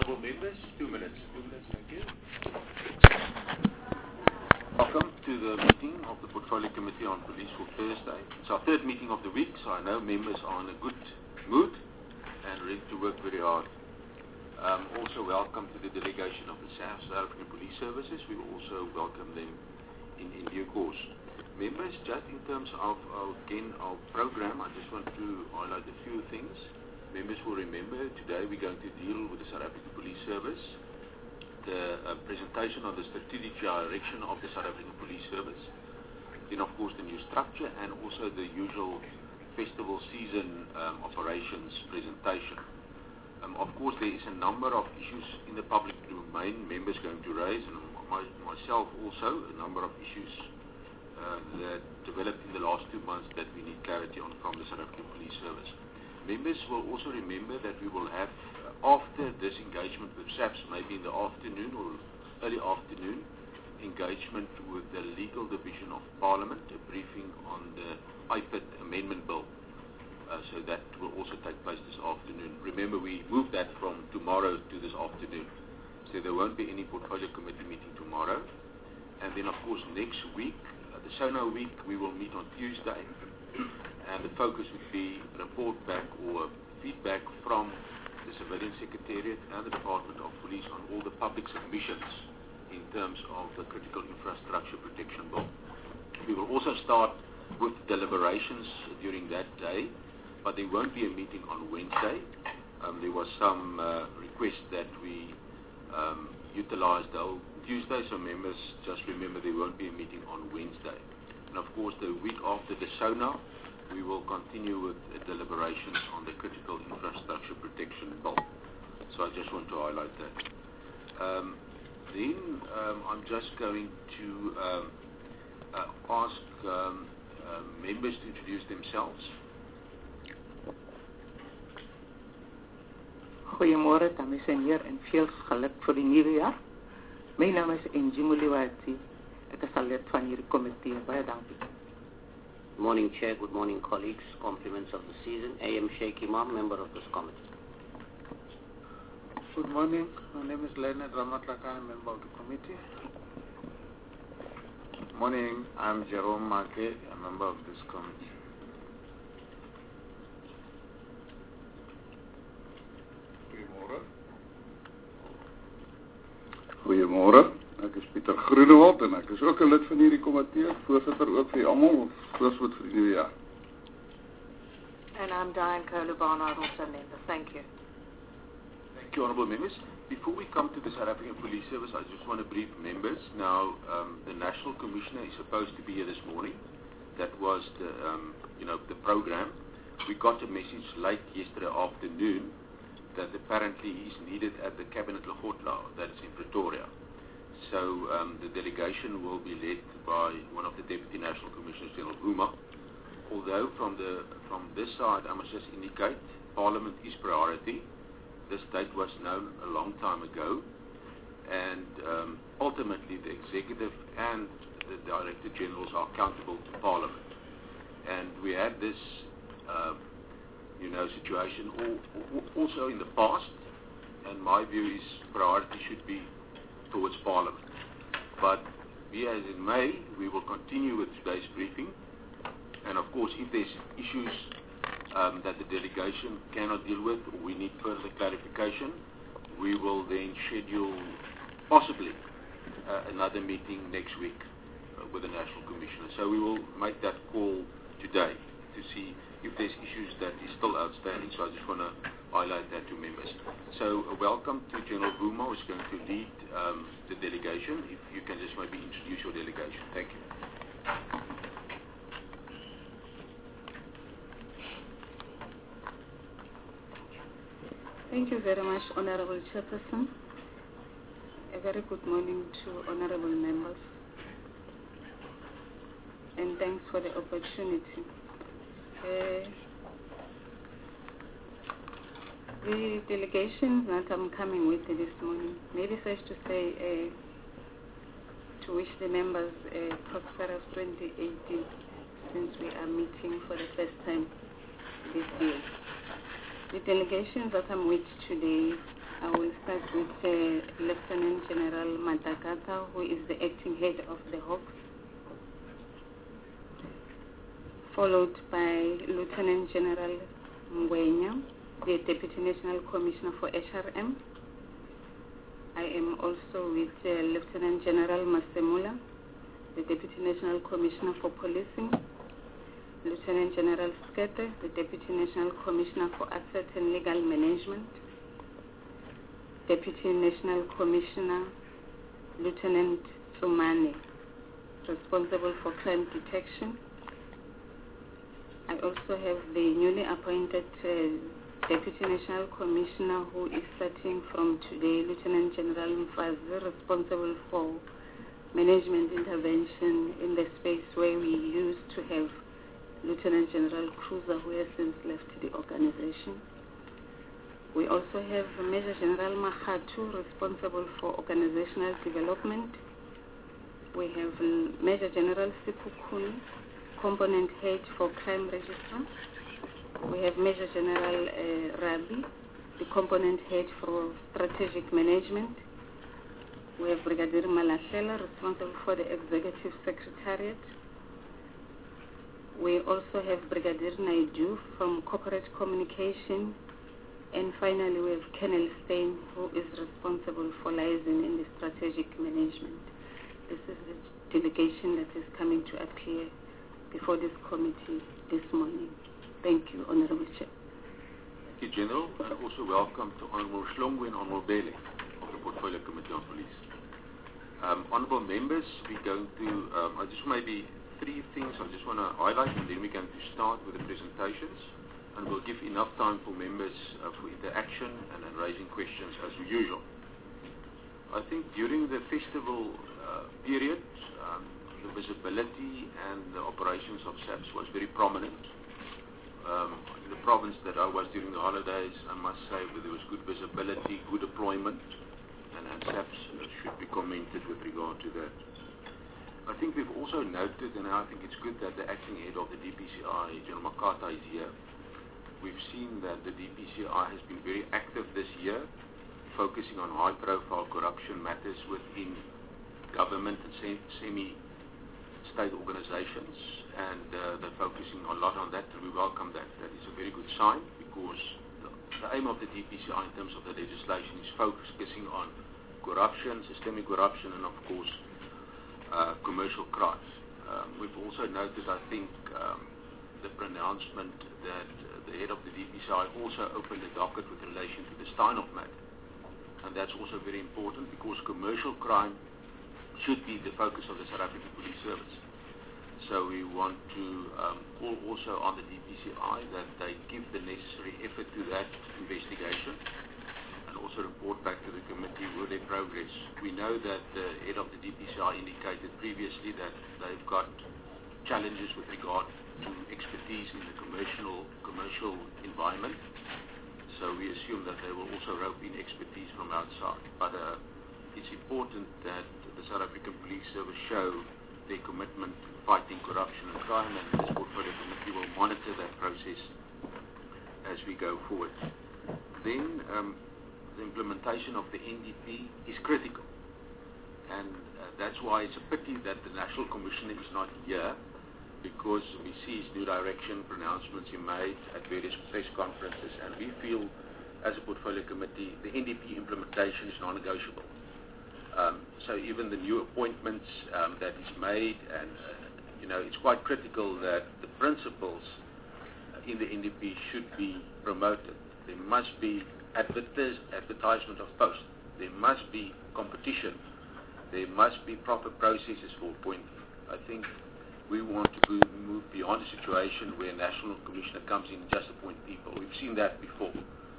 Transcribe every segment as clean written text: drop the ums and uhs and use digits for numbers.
Honourable members, 2 minutes. 2 minutes, thank you. Welcome to the meeting of the Portfolio Committee on Police for Thursday. It's our third meeting of the week, so I know members are in a good mood and ready to work very hard. Also welcome to the delegation of the SAFS, South African Police Services. We will also welcome them in due course. Members, just in terms of our program, I just want to highlight a few things. Members will remember today we're going to deal with the South African Police Service, the presentation of the strategic direction of the South African Police Service, then of course the new structure and also the usual festival season operations presentation. Of course there is a number of issues in the public domain members going to raise, and myself also, a number of issues that developed in the last 2 months that we need clarity on from the South African Police Service. Members will also remember that we will have, after this engagement with SAPS, maybe in the afternoon or early afternoon, engagement with the Legal Division of Parliament, a briefing on the IPID Amendment Bill. So that will also take place this afternoon. Remember, we moved that from tomorrow to this afternoon. So there won't be any Portfolio Committee meeting tomorrow. And then, of course, next week, the SONA week, we will meet on Tuesday. And the focus would be report back or feedback from the Civilian Secretariat and the Department of Police on all the public submissions in terms of the Critical Infrastructure Protection Bill. We will also start with deliberations during that day, but there won't be a meeting on Wednesday. There was some request that we utilize the whole Tuesday, so members just remember there won't be a meeting on Wednesday. And of course the week after the SONA, we will continue with deliberations on the Critical Infrastructure Protection Bill. So I just want to highlight that. Then I'm just going to ask members to introduce themselves. Goeiemôre dames en heren en veel geluk voor die nieuwe jaar. Mijn naam is Angie Muliwati. Ek is lid van hierdie komitee. Baie dankie. Good morning, Chair. Good morning, colleagues. Compliments of the season. A.M. Sheikh Imam, member of this committee. Good morning. My name is Leonard Ramatlaka, member of the committee. Good morning. I'm Jerome Make, a member of this committee. Goeiemôre. Ek is Pieter Groenewald en ek is ook 'n lid van hierdie komitee, voorsitter ook vir almal, voorspoed vir die nuwe jaar. And I'm Diane Kohler-Barnard, also member. Thank you. Thank you, honourable members. Before we come to the South African Police Service, I just want to brief members. Now, the National Commissioner is supposed to be here this morning. That was the program. We got a message late yesterday afternoon that apparently he is needed at the Cabinet Lekgotla, that is in Pretoria. So the delegation will be led by one of the Deputy National Commissioners, General Guma. Although from this side, I must just indicate, Parliament is priority. This date was known a long time ago, and ultimately the Executive and the Director Generals are accountable to Parliament. And we had this situation also in the past, and my view is priority should be towards Parliament. But be as in May, we will continue with today's briefing, and of course if there's issues that the delegation cannot deal with or we need further clarification, we will then schedule possibly another meeting next week with the National Commissioner. So we will make that call today to see if there's issues that is still outstanding. So I just want to highlight that to members. So welcome to General Guma, who is going to lead the delegation. If you can just maybe introduce your delegation. Thank you. Thank you very much, Honorable Chairperson. A very good morning to honorable members. And thanks for the opportunity. The delegation that I'm coming with this morning, maybe first to say to wish the members a prosperous 2018, since we are meeting for the first time this year. The delegation that I'm with today I will start with Lieutenant General Matakata, who is the acting head of the Hawks, followed by Lieutenant General Ngwenya, the Deputy National Commissioner for HRM. I am also with Lieutenant General Masemula, the Deputy National Commissioner for Policing, Lieutenant General Skete, the Deputy National Commissioner for Asset and Legal Management, Deputy National Commissioner Lieutenant Tsumane, responsible for crime detection. I also have the newly appointed Deputy National Commissioner who is starting from today, Lieutenant General Mfazi, responsible for management intervention in the space where we used to have Lieutenant General Cruiser, who has since left the organization. We also have Major General Mahatu, responsible for organizational development. We have Major General Sikukuni, component head for crime register. We have Major General Rabi, the component head for strategic management. We have Brigadier Malashela, responsible for the executive secretariat. We also have Brigadier Naidu from corporate communication. And finally, we have Colonel Stein, who is responsible for liaison in the strategic management. This is the delegation that is coming to appear before this committee this morning. Thank you, Honorable Chair. Thank you, General, and also welcome to Honorable Shlongwe and Honorable Bele of the Portfolio Committee on Police. Honorable members, we're going to, just maybe three things I just want to highlight, and then we're going to start with the presentations, and we'll give enough time for members for interaction and then raising questions as usual. I think during the festival period, the visibility and the operations of SAPS was very prominent. In the province that I was during the holidays, I must say that there was good visibility, good deployment, and SAPS should be commented with regard to that. I think we've also noted, and I think it's good that the acting head of the DPCI, General Makata, is here. We've seen that the DPCI has been very active this year, focusing on high-profile corruption matters within government and semi-state organizations, and they're focusing a lot on that, and we welcome that. That is a very good sign, because the aim of the DPCI in terms of the legislation is focusing on corruption, systemic corruption, and of course commercial crimes. We've also noted, I think, the pronouncement that the head of the DPCI also opened a docket with relation to the Steinhoff matter, and that's also very important, because commercial crime should be the focus of the South African Police Service. So we want to call also on the DPCI that they give the necessary effort to that investigation, and also report back to the committee with their progress. We know that the head of the DPCI indicated previously that they've got challenges with regard to expertise in the commercial environment. So we assume that they will also rope in expertise from outside. But it's important that the South African Police Service show their commitment to fighting corruption and crime, and this portfolio committee will monitor that process as we go forward. Then the implementation of the NDP is critical, and that's why it's a pity that the National Commissioner is not here, because we see his new direction pronouncements he made at various press conferences, and we feel as a portfolio committee the NDP implementation is non-negotiable. So even the new appointments that is made, and it's quite critical that the principles in the NDP should be promoted. There must be advertisement of posts. There must be competition. There must be proper processes for appointment. I think we want to move beyond a situation where a national commissioner comes in and just appoint people. We've seen that before.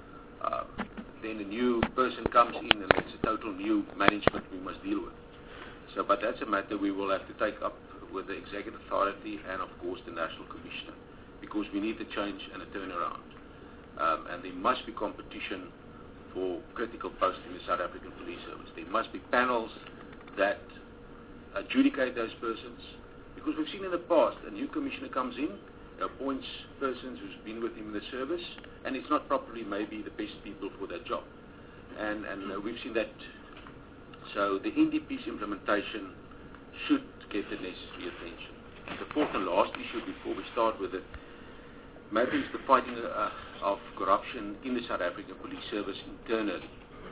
Then a new person comes in and it's a total new management we must deal with. So, but that's a matter we will have to take up with the executive authority and of course the national commissioner, because we need a change and a turnaround. And there must be competition for critical posts in the South African Police Service. There must be panels that adjudicate those persons, because we've seen in the past a new commissioner comes in, appoints persons who's been with him in the service, and it's not properly maybe the best people for that job. and we've seen that. So the NDP's implementation should get the necessary attention. And the fourth and last issue before we start with it, maybe is the fighting of corruption in the South African Police Service internally.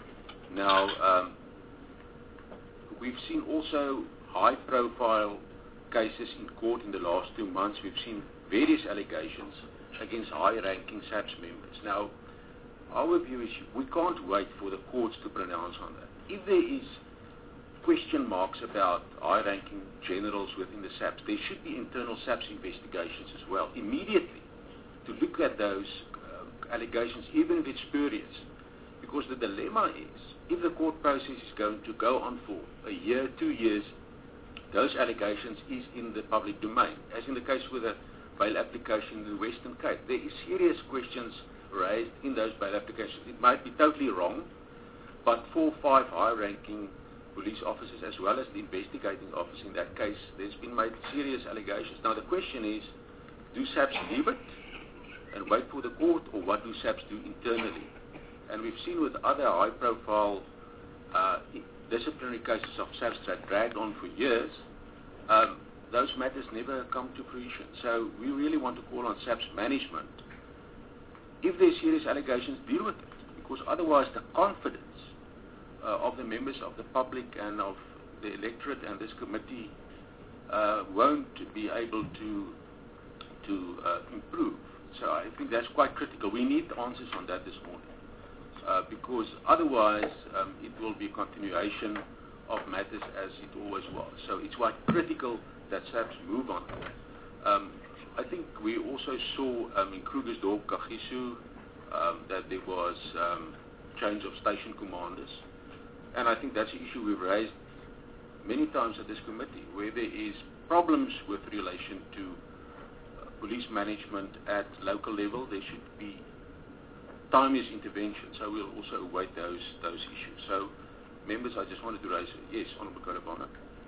Now, we've seen also high-profile cases in court in the last 2 months. We've seen various allegations against high-ranking SAPS members. Now, our view is we can't wait for the courts to pronounce on that. If there is question marks about high-ranking generals within the SAPS, there should be internal SAPS investigations as well, immediately, to look at those allegations, even if it's spurious. Because the dilemma is, if the court process is going to go on for a year, 2 years, those allegations is in the public domain, as in the case with the bail application in the Western Cape. There is serious questions raised in those bail applications. It might be totally wrong, but 4 or 5 high-ranking police officers, as well as the investigating officer in that case, there's been made serious allegations. Now the question is, do SAPS leave it and wait for the court, or what do SAPS do internally? And we've seen with other high-profile disciplinary cases of SAPS that dragged on for years, those matters never come to fruition. So we really want to call on SAPS management. If there's serious allegations, deal with it, because otherwise the confidence of the members of the public and of the electorate and this committee won't be able to improve. So I think that's quite critical. We need answers on that this morning, because otherwise it will be a continuation of matters as it always was. So it's quite critical that SAPS move on. I think we also saw in Krugersdorp, Kagiso, that there was change of station commanders. And I think that's an issue we've raised many times at this committee, where there is problems with relation to police management at local level. There should be timely intervention. So we'll also await those issues. So, members, I just wanted to raise it. Yes, Honourable Karabana.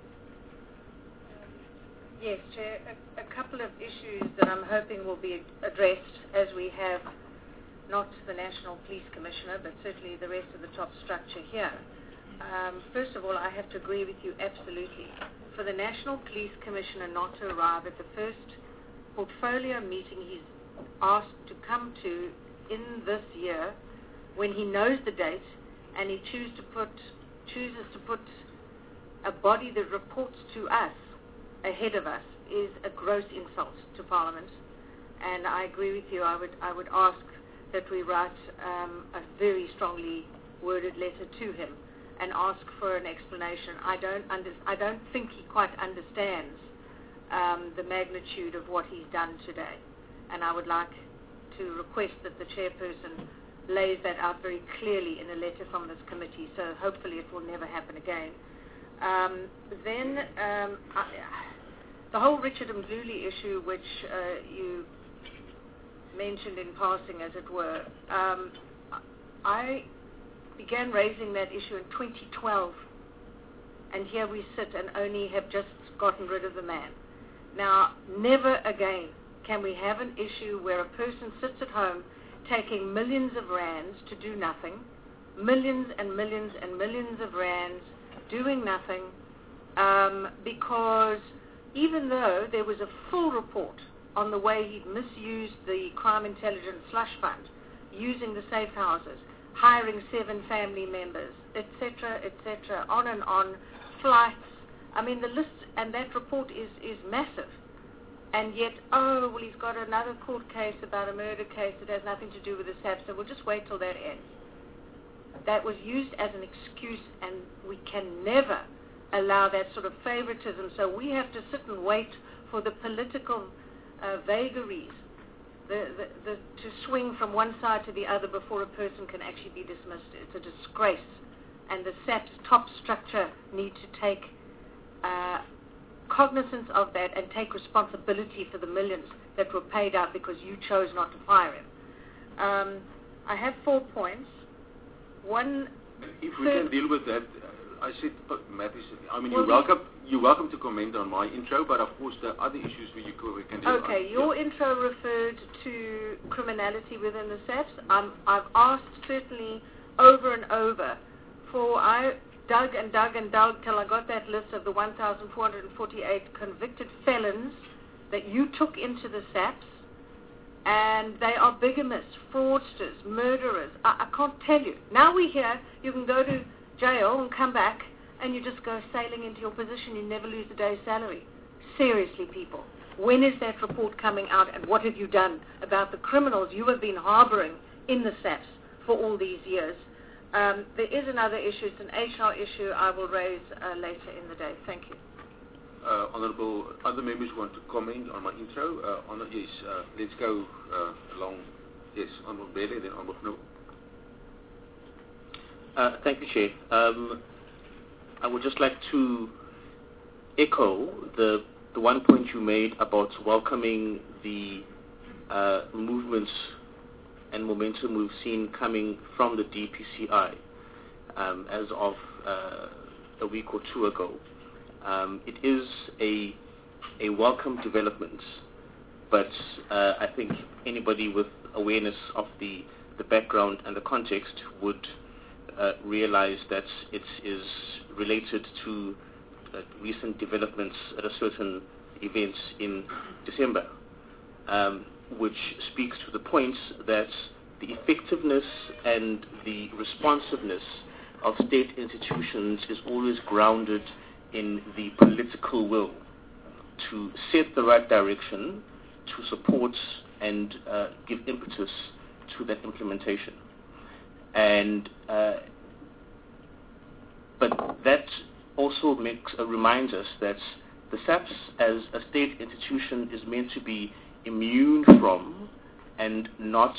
Yes, Chair. A couple of issues that I'm hoping will be addressed as we have not the National Police Commissioner, but certainly the rest of the top structure here. First of all, I have to agree with you absolutely. For the National Police Commissioner not to arrive at the first portfolio meeting he's asked to come to in this year, when he knows the date and he chooses to put a body that reports to us ahead of us, is a gross insult to Parliament. And I agree with you. I would ask that we write a very strongly worded letter to him and ask for an explanation. I don't think he quite understands the magnitude of what he's done today, and I would like to request that the chairperson lays that out very clearly in a letter from this committee, so hopefully it will never happen again. The whole Richard Mdluli issue, which you mentioned in passing, as it were, I began raising that issue in 2012, and here we sit and only have just gotten rid of the man. Now, never again can we have an issue where a person sits at home taking millions of rands to do nothing, millions and millions and millions of rands doing nothing, because even though there was a full report on the way he'd misused the crime intelligence slush fund, using the safe houses, hiring 7 family members, etc., on, flights. I mean, the list, and that report is massive. And yet, he's got another court case about a murder case that has nothing to do with the SAPS, so we'll just wait till that ends. That was used as an excuse, and we can never allow that sort of favoritism. So we have to sit and wait for the political vagaries to swing from one side to the other before a person can actually be dismissed. It's a disgrace. And the SAPS top structure need to take cognizance of that and take responsibility for the millions that were paid out because you chose not to fire him. I have 4 points. One, if we can deal with that, I said, Matthew, I mean, you're welcome to comment on my intro, but of course the other issues we can deal with. Okay, your intro referred to criminality within the SAPS. I've asked certainly over and over. I dug and dug and dug till I got that list of the 1,448 convicted felons that you took into the SAPS, and they are bigamists, fraudsters, murderers. I can't tell you. Now we hear you can go to jail and come back and you just go sailing into your position. You never lose a day's salary. Seriously, people. When is that report coming out, and what have you done about the criminals you have been harboring in the SAPS for all these years? There is another issue. It's an HR issue I will raise later in the day. Thank you. Honourable, other members want to comment on my intro? Yes, let's go along. Yes, Honourable Bailey, then Honourable Knoll. Thank you, Chair. I would just like to echo the one point you made about welcoming the movements and momentum we've seen coming from the DPCI as of a week or two ago. It is a welcome development, but I think anybody with awareness of the background and the context would realize that it is related to recent developments at a certain event in December, which speaks to the point that the effectiveness and the responsiveness of state institutions is always grounded in the political will to set the right direction, to support and give impetus to that implementation. And but that also reminds us that the SAPS as a state institution is meant to be immune from and not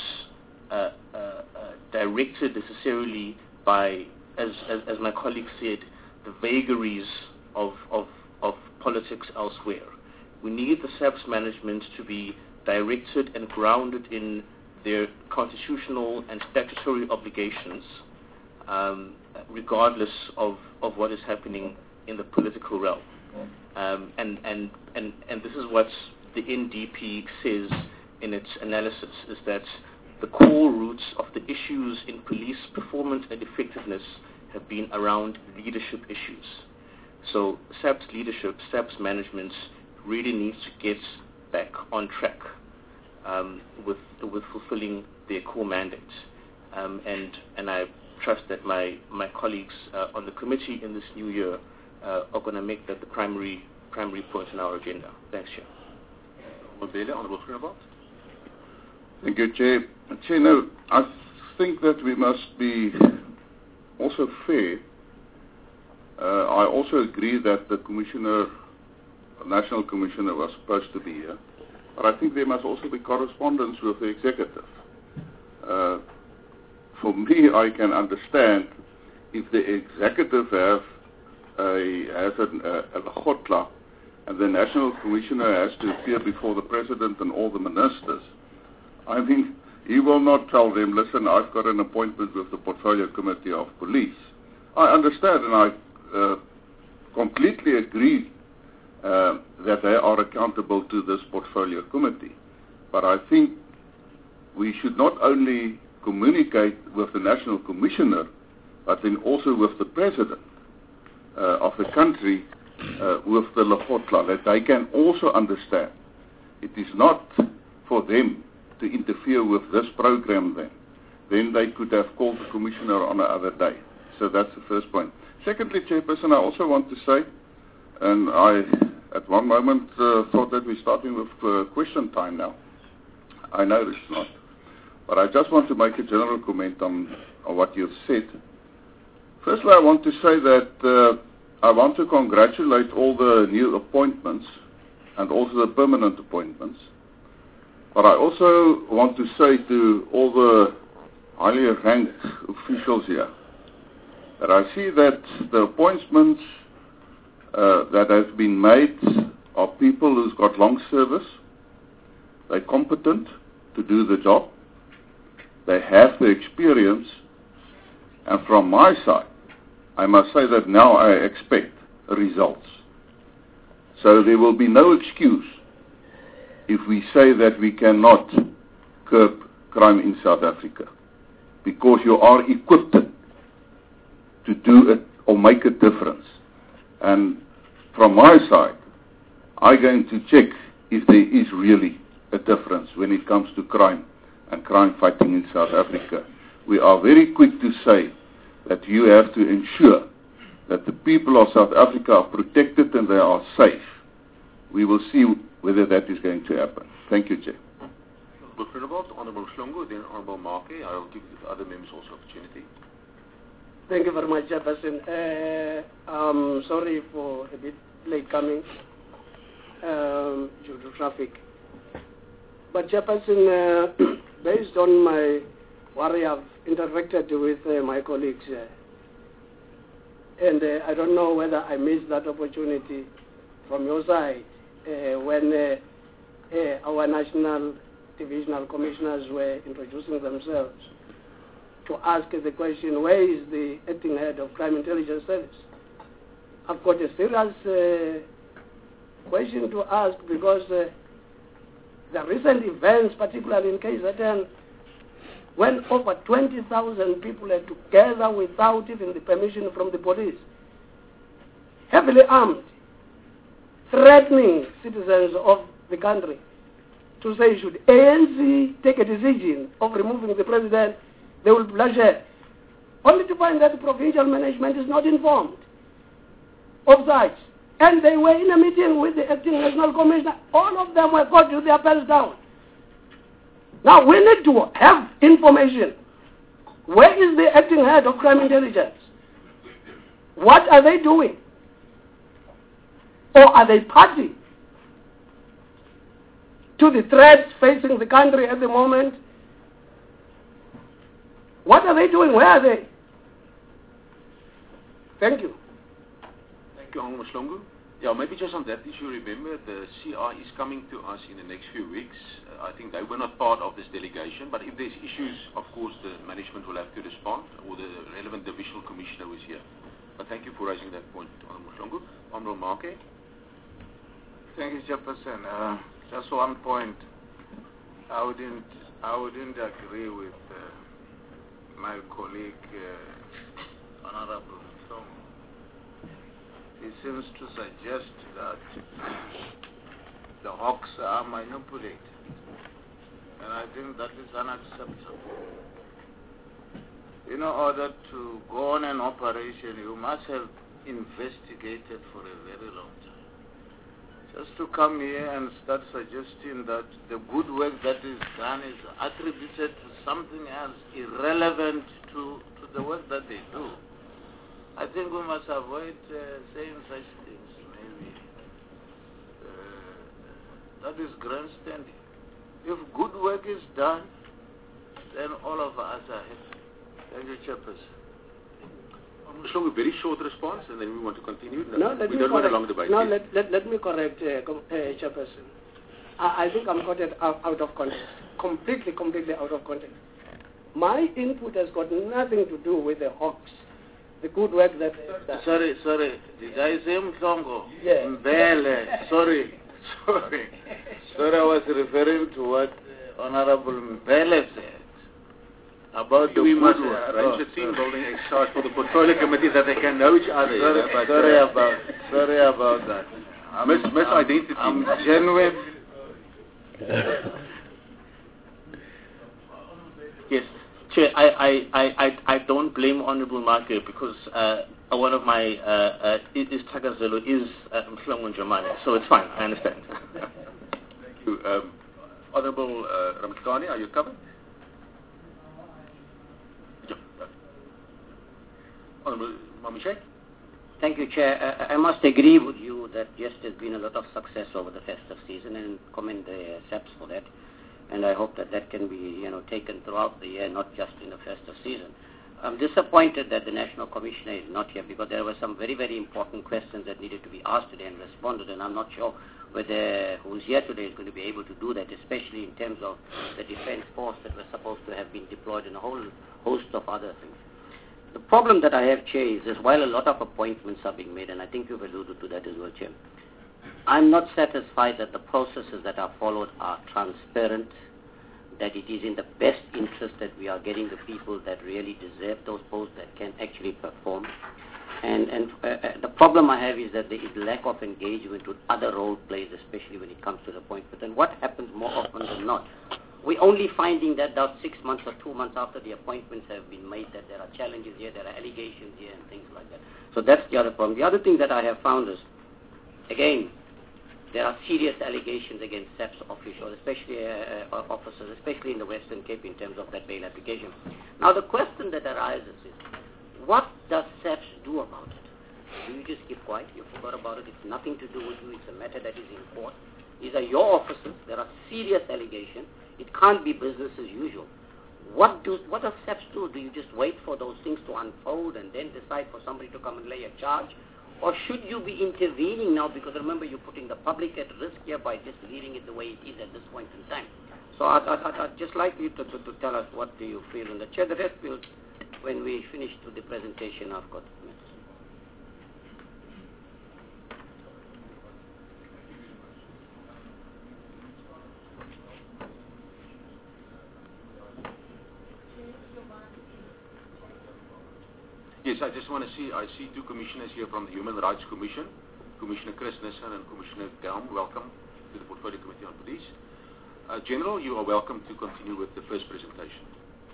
directed necessarily by, as my colleague said, the vagaries of politics elsewhere. We need the SAPS management to be directed and grounded in their constitutional and statutory obligations, regardless of what is happening in the political realm. And this is what the NDP says in its analysis, is that the core roots of the issues in police performance and effectiveness have been around leadership issues. So SAPS leadership, SAPS management really needs to get back on track with fulfilling their core mandate. And I trust that my colleagues on the committee in this new year are going to make that the primary point in our agenda. Thanks, Chair. Honourable Groenewald. Thank you, Chair. Chair, no, I think that we must be also fair. I also agree that the National Commissioner was supposed to be here, but I think there must also be correspondence with the executive. For me, I can understand if the executive has a khotla, and the National Commissioner has to appear before the President and all the ministers. I mean, he will not tell them, listen, I've got an appointment with the Portfolio Committee of Police. I understand, and I completely agree that they are accountable to this Portfolio Committee. But I think we should not only communicate with the National Commissioner, but then also with the President of the country, with the Lekgotla, that they can also understand. It is not for them to interfere with this program then. Then they could have called the Commissioner on another day. So that's the first point. Secondly, Chairperson, I also want to say, and I at one moment thought that we're starting with question time now. I know it's not. But I just want to make a general comment on what you've said. Firstly, I want to say that I want to congratulate all the new appointments and also the permanent appointments. But I also want to say to all the highly ranked officials here that I see that the appointments that have been made are people who's got long service. They're competent to do the job. They have the experience. And from my side, I must say that now I expect results. So there will be no excuse if we say that we cannot curb crime in South Africa, because you are equipped to do it or make a difference. And from my side, I'm going to check if there is really a difference when it comes to crime and crime fighting in South Africa. We are very quick to say that you have to ensure that the people of South Africa are protected and they are safe. We will see whether that is going to happen. Thank you, Chair. Honourable Slongo, then Honourable Markey. I will give the other members also opportunity. Thank you very much, Chairperson. I'm sorry for a bit late coming due to traffic. But Chairperson, based on what I have interacted with my colleagues, and I don't know whether I missed that opportunity from your side when our national divisional commissioners were introducing themselves to ask the question, where is the acting head of Crime Intelligence Service? I've got a serious question to ask because the recent events, particularly in KZN, when over 20,000 people are together without even the permission from the police, heavily armed, threatening citizens of the country to say, should ANC take a decision of removing the president, they will bloodshed, only to find that the provincial management is not informed of such. And they were in a meeting with the acting national commissioner. All of them were caught with their pants down. Now we need to have information. Where is the acting head of crime intelligence? What are they doing? Or are they party to the threats facing the country at the moment? What are they doing? Where are they? Thank you. Thank you, Honourable Slongo. Yeah, maybe just on that issue, remember the CI is coming to us in the next few weeks. I think they were not part of this delegation, but if there's issues, of course, the management will have to respond, or the relevant divisional commissioner who is here. But thank you for raising that point, Honourable Slongo. Honourable Markey. Thank you, Chairperson. Just one point. I wouldn't agree with my colleague, Honourable Slongo. He seems to suggest that the Hawks are manipulated, and I think that is unacceptable. In order to go on an operation, you must have investigated for a very long time. Just to come here and start suggesting that the good work that is done is attributed to something else irrelevant to the work that they do, I think we must avoid saying such things, maybe. That is grandstanding. If good work is done, then all of us are happy. Thank you, Chairperson. So a very short response, and then we want to continue. No, let we me don't want a long correct. debate. No, let me correct, Chairperson. I think I'm quoted out of context. Completely out of context. My input has got nothing to do with the Hawks. The good work that they have done. Sorry. Did I say Mhlongo? Yes. Mbele. Sorry, I was referring to what Honorable Mbele said about we must arrange a team building exercise for the portfolio committee that they can know each other. Sorry about that. Misidentity. I'm genuine. Yes, Chair, I don't blame Honourable Markey because one of my is Tagazelo is Mhlongo Njomane, so it's fine, I understand. Thank you. Honourable Ramkani, are you covered? Honourable Mamishek? Thank you, Chair. I must agree with you that yes, there's been a lot of success over the festive season, and commend the SAPS for that. And I hope that can be, taken throughout the year, not just in the festive season. I'm disappointed that the National Commissioner is not here because there were some very, very important questions that needed to be asked today and responded, and I'm not sure whether who's here today is going to be able to do that, especially in terms of the defense force that was supposed to have been deployed and a whole host of other things. The problem that I have, Chair, is while a lot of appointments are being made, and I think you've alluded to that as well, Chair, I'm not satisfied that the processes that are followed are transparent, that it is in the best interest that we are getting the people that really deserve those posts, that can actually perform. And the problem I have is that there is lack of engagement with other role players, especially when it comes to the appointment. And what happens more often than not, we're only finding that about 6 months or 2 months after the appointments have been made that there are challenges here, there are allegations here, and things like that. So that's the other problem. The other thing that I have found is, again, there are serious allegations against SAPS officials, especially officers, especially in the Western Cape in terms of that bail application. Now the question that arises is, what does SAPS do about it? Do you just keep quiet? You forgot about it? It's nothing to do with you. It's a matter that is in court. These are your officers. There are serious allegations. It can't be business as usual. What does SAPS do? Do you just wait for those things to unfold and then decide for somebody to come and lay a charge? Or should you be intervening now? Because remember, you're putting the public at risk here by just leaving it the way it is at this point in time. So I'd just like you to tell us what do you feel. And the chair, the rest will, when we finish with the presentation, I've got minutes. Yes, I just want to see, I see two commissioners here from the Human Rights Commission, Commissioner Chris Nissen and Commissioner Gelm. Welcome to the Portfolio Committee on Police. General, you are welcome to continue with the first presentation.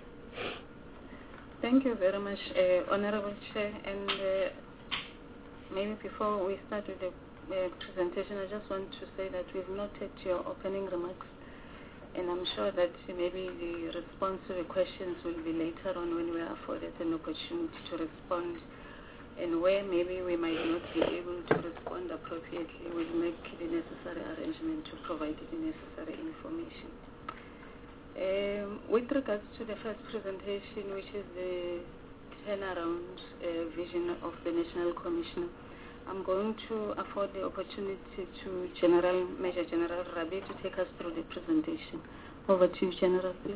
Thank you very much, Honorable Chair. And maybe before we start with the presentation, I just want to say that we've noted your opening remarks. And I'm sure that maybe the response to the questions will be later on when we are afforded an opportunity to respond. And where maybe we might not be able to respond appropriately, we'll make the necessary arrangement to provide the necessary information. With regards to the first presentation, which is the turnaround vision of the National Commissioner, I'm going to afford the opportunity to Major General Rabi to take us through the presentation. Over to you, General, please.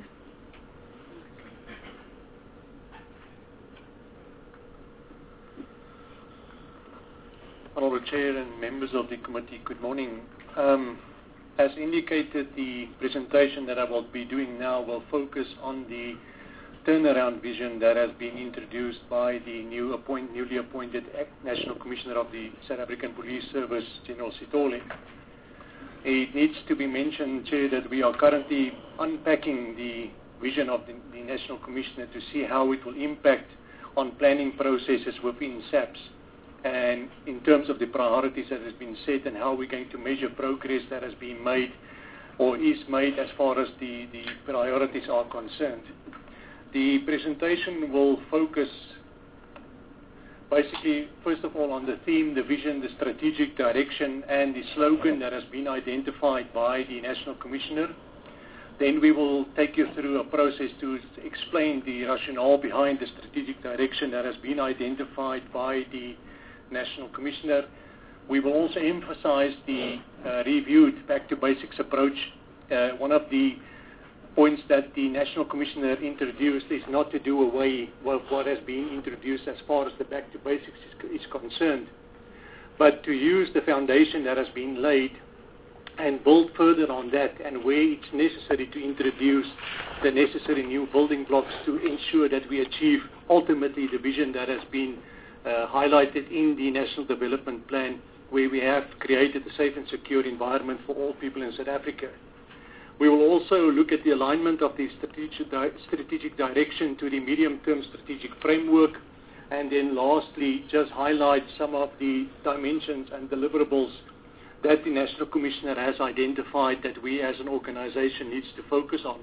Honorable Chair and members of the committee, good morning. As indicated, the presentation that I will be doing now will focus on the turnaround vision that has been introduced by the newly appointed National Commissioner of the South African Police Service, General Sithole. It needs to be mentioned, Chair, that we are currently unpacking the vision of the National Commissioner to see how it will impact on planning processes within SAPS, and in terms of the priorities that has been set and how we're going to measure progress that has been made or is made as far as the priorities are concerned. The presentation will focus basically, first of all, on the theme, the vision, the strategic direction, and the slogan that has been identified by the National Commissioner. Then we will take you through a process to explain the rationale behind the strategic direction that has been identified by the National Commissioner. We will also emphasize the reviewed back to basics approach. One of the points that the National Commissioner introduced is not to do away with what has been introduced as far as the back to basics is concerned, but to use the foundation that has been laid and build further on that, and where it's necessary to introduce the necessary new building blocks to ensure that we achieve ultimately the vision that has been highlighted in the National Development Plan, where we have created a safe and secure environment for all people in South Africa. We will also look at the alignment of the strategic direction to the medium-term strategic framework, and then lastly just highlight some of the dimensions and deliverables that the National Commissioner has identified that we as an organization needs to focus on.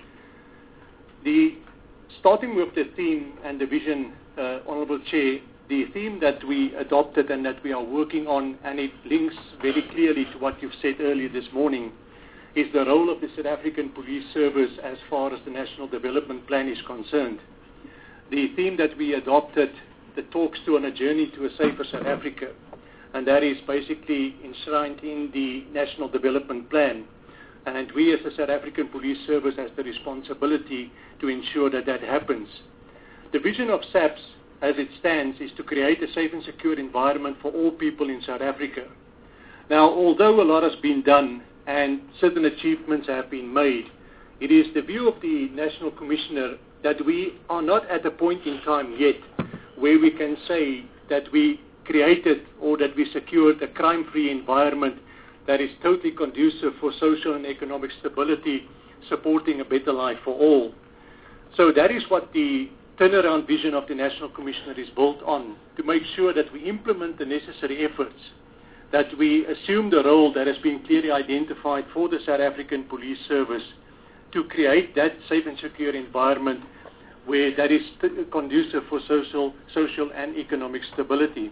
Starting with the theme and the vision, Honorable Chair, the theme that we adopted and that we are working on, and it links very clearly to what you've said earlier this morning, is the role of the South African Police Service as far as the National Development Plan is concerned. The theme that we adopted that talks to on a journey to a safer South Africa, and that is basically enshrined in the National Development Plan. And we as the South African Police Service has the responsibility to ensure that that happens. The vision of SAPS as it stands is to create a safe and secure environment for all people in South Africa. Now, although a lot has been done and certain achievements have been made, it is the view of the National Commissioner that we are not at a point in time yet where we can say that we created or that we secured a crime-free environment that is totally conducive for social and economic stability, supporting a better life for all. So that is what the turnaround vision of the National Commissioner is built on, to make sure that we implement the necessary efforts, that we assume the role that has been clearly identified for the South African Police Service to create that safe and secure environment where that is conducive for social and economic stability.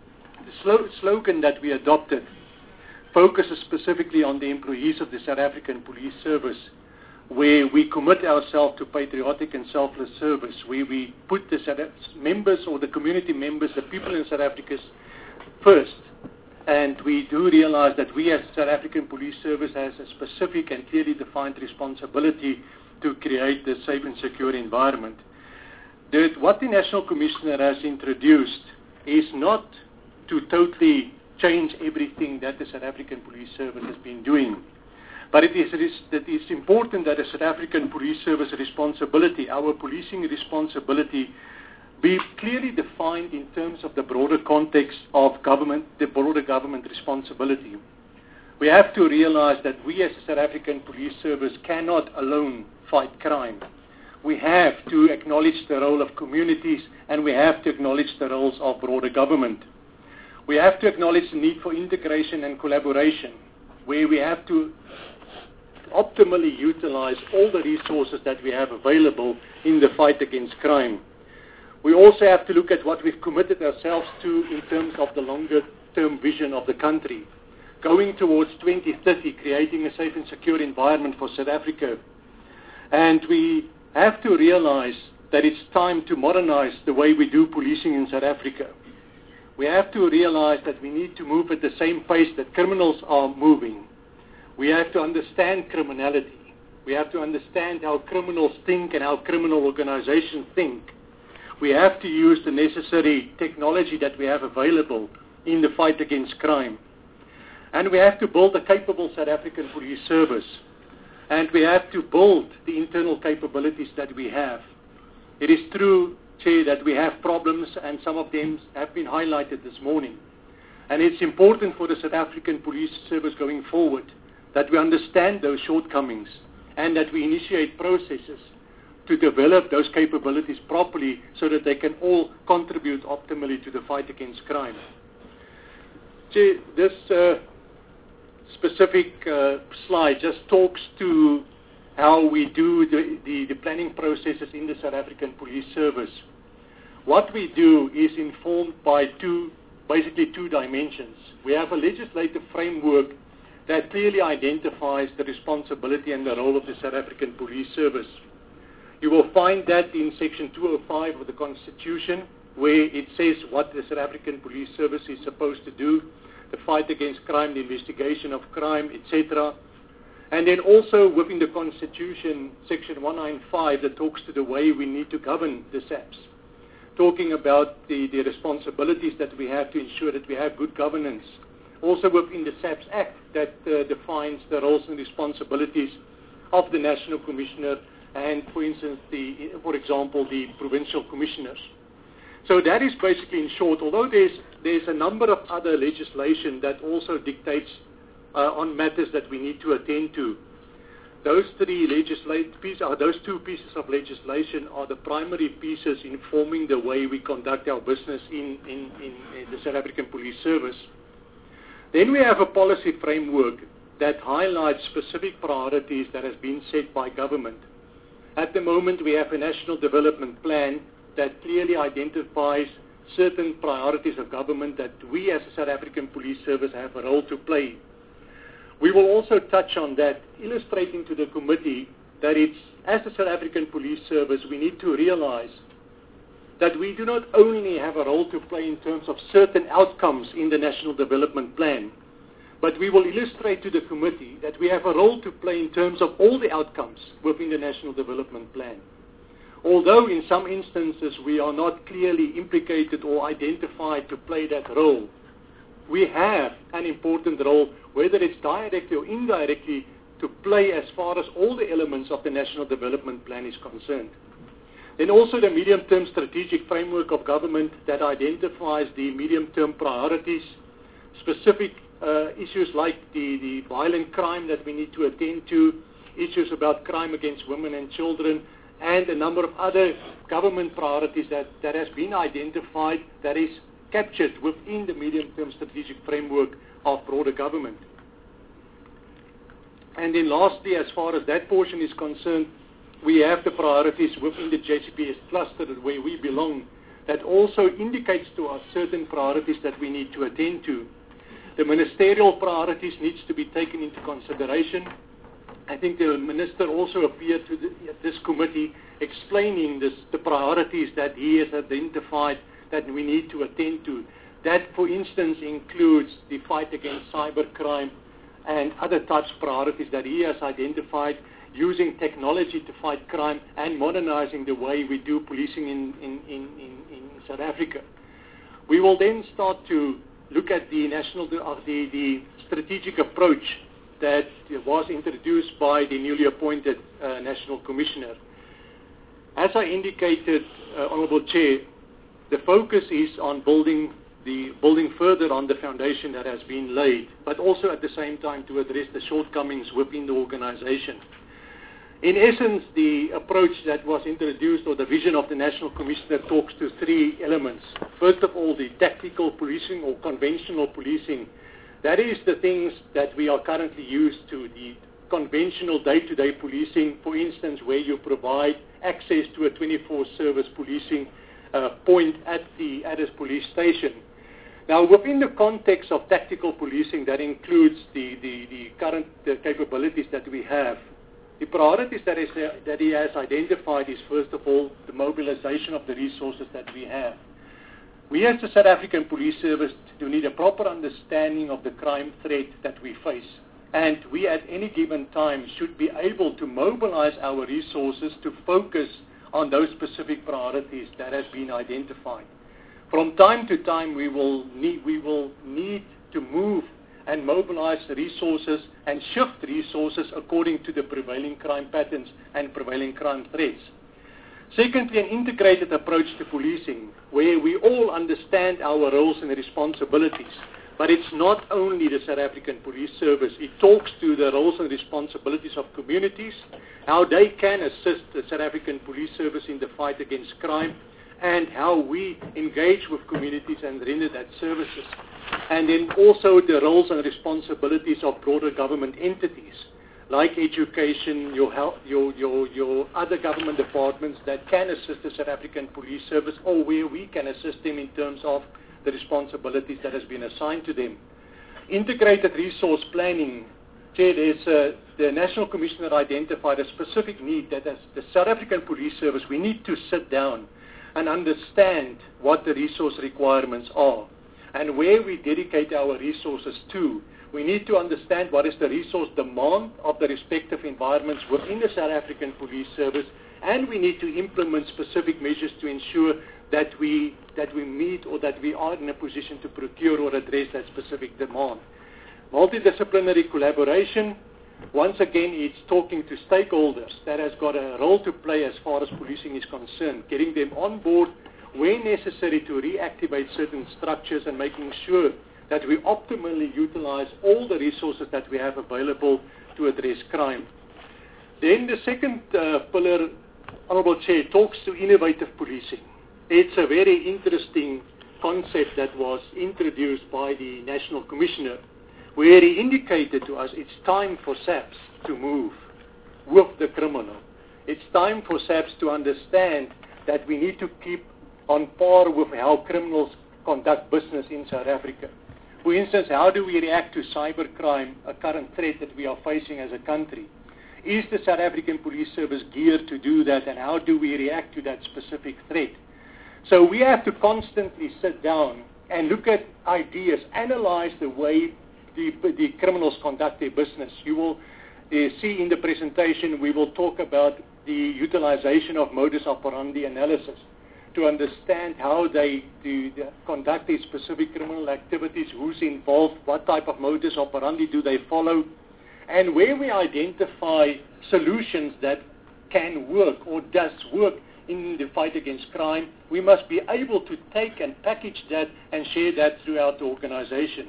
The slogan that we adopted focuses specifically on the employees of the South African Police Service, where we commit ourselves to patriotic and selfless service, where we put the members or the community members, the people in South Africa first. And we do realize that we as South African Police Service has a specific and clearly defined responsibility to create the safe and secure environment. What the National Commissioner has introduced is not to totally change everything that the South African Police Service has been doing. But it is important that the South African Police Service responsibility, our policing responsibility, be clearly defined in terms of the broader context of government, the broader government responsibility. We have to realize that we as the South African Police Service cannot alone fight crime. We have to acknowledge the role of communities, and we have to acknowledge the roles of broader government. We have to acknowledge the need for integration and collaboration, where we have to optimally utilize all the resources that we have available in the fight against crime. We also have to look at what we've committed ourselves to in terms of the longer-term vision of the country, going towards 2030, creating a safe and secure environment for South Africa. And we have to realize that it's time to modernize the way we do policing in South Africa. We have to realize that we need to move at the same pace that criminals are moving. We have to understand criminality. We have to understand how criminals think and how criminal organizations think. We have to use the necessary technology that we have available in the fight against crime. And we have to build a capable South African Police Service. And we have to build the internal capabilities that we have. It is true, Chair, that we have problems, and some of them have been highlighted this morning. And it's important for the South African Police Service going forward that we understand those shortcomings and that we initiate processes to develop those capabilities properly so that they can all contribute optimally to the fight against crime. Chair, this specific slide just talks to how we do the planning processes in the South African Police Service. What we do is informed by basically two dimensions. We have a legislative framework that clearly identifies the responsibility and the role of the South African Police Service. You will find that in Section 205 of the Constitution, where it says what the South African Police Service is supposed to do, the fight against crime, the investigation of crime, etc. And then also within the Constitution, Section 195, that talks to the way we need to govern the SAPS, talking about the responsibilities that we have to ensure that we have good governance. Also within the SAPS Act that defines the roles and responsibilities of the National Commissioner and, for instance, for example, the provincial commissioners. So that is basically in short, although there's a number of other legislation that also dictates on matters that we need to attend to. Those two pieces of legislation are the primary pieces informing the way we conduct our business in the South African Police Service. Then we have a policy framework that highlights specific priorities that has been set by government. At the moment, we have a national development plan that clearly identifies certain priorities of government that we as a South African Police Service have a role to play. We will also touch on that, illustrating to the committee that as a South African Police Service, we need to realize that we do not only have a role to play in terms of certain outcomes in the National Development Plan, but we will illustrate to the committee that we have a role to play in terms of all the outcomes within the National Development Plan. Although in some instances we are not clearly implicated or identified to play that role, we have an important role, whether it's directly or indirectly, to play as far as all the elements of the National Development Plan is concerned. Then also the medium-term strategic framework of government that identifies the medium-term priorities, specific issues like the violent crime that we need to attend to, issues about crime against women and children, and a number of other government priorities that has been identified that is captured within the medium-term strategic framework of broader government. And then lastly, as far as that portion is concerned, we have the priorities within the JCPS cluster where we belong that also indicates to us certain priorities that we need to attend to. The ministerial priorities needs to be taken into consideration. I think the minister also appeared at this committee explaining the priorities that he has identified that we need to attend to. That, for instance, includes the fight against cybercrime and other types of priorities that he has identified, using technology to fight crime and modernizing the way we do policing in South Africa. We will then start to look at the strategic approach that was introduced by the newly appointed National Commissioner. As I indicated, Honourable Chair, the focus is on building further on the foundation that has been laid, but also at the same time to address the shortcomings within the organization. In essence, the approach that was introduced, or the vision of the National Commissioner, talks to three elements. First of all, the tactical policing or conventional policing. That is the things that we are currently used to, the conventional day-to-day policing, for instance, where you provide access to a 24-service policing point at a police station. Now, within the context of tactical policing, that includes the current capabilities that we have. The priorities that he has identified is, first of all, the mobilization of the resources that we have. We as the South African Police Service do need a proper understanding of the crime threat that we face. And we at any given time should be able to mobilize our resources to focus on those specific priorities that has been identified. From time to time, we will need to move and mobilize resources and shift resources according to the prevailing crime patterns and prevailing crime threats. Secondly, an integrated approach to policing, where we all understand our roles and responsibilities. But it's not only the South African Police Service. It talks to the roles and responsibilities of communities, how they can assist the South African Police Service in the fight against crime, and how we engage with communities and render that services. And then also the roles and responsibilities of broader government entities, like education, your health, your other government departments that can assist the South African Police Service, or where we can assist them in terms of the responsibilities that has been assigned to them. Integrated resource planning. The National Commissioner identified a specific need that as the South African Police Service, we need to sit down and understand what the resource requirements are and where we dedicate our resources to. We need to understand what is the resource demand of the respective environments within the South African Police Service, and we need to implement specific measures to ensure that we meet or that we are in a position to procure or address that specific demand. Multidisciplinary collaboration. Once again, it's talking to stakeholders that has got a role to play as far as policing is concerned, getting them on board where necessary to reactivate certain structures and making sure that we optimally utilize all the resources that we have available to address crime. Then the second pillar, Honourable Chair, talks to innovative policing. It's a very interesting concept that was introduced by the National Commissioner, where he indicated to us it's time for SAPS to move with the criminal. It's time for SAPS to understand that we need to keep on par with how criminals conduct business in South Africa. For instance, how do we react to cybercrime, a current threat that we are facing as a country? Is the South African Police Service geared to do that, and how do we react to that specific threat? So we have to constantly sit down and look at ideas, analyze the way the criminals conduct their business. You will see in the presentation, we will talk about the utilization of modus operandi analysis to understand how they conduct these specific criminal activities, who's involved, what type of modus operandi do they follow, And where we identify solutions that can work or does work in the fight against crime, we must be able to take and package that and share that throughout the organization.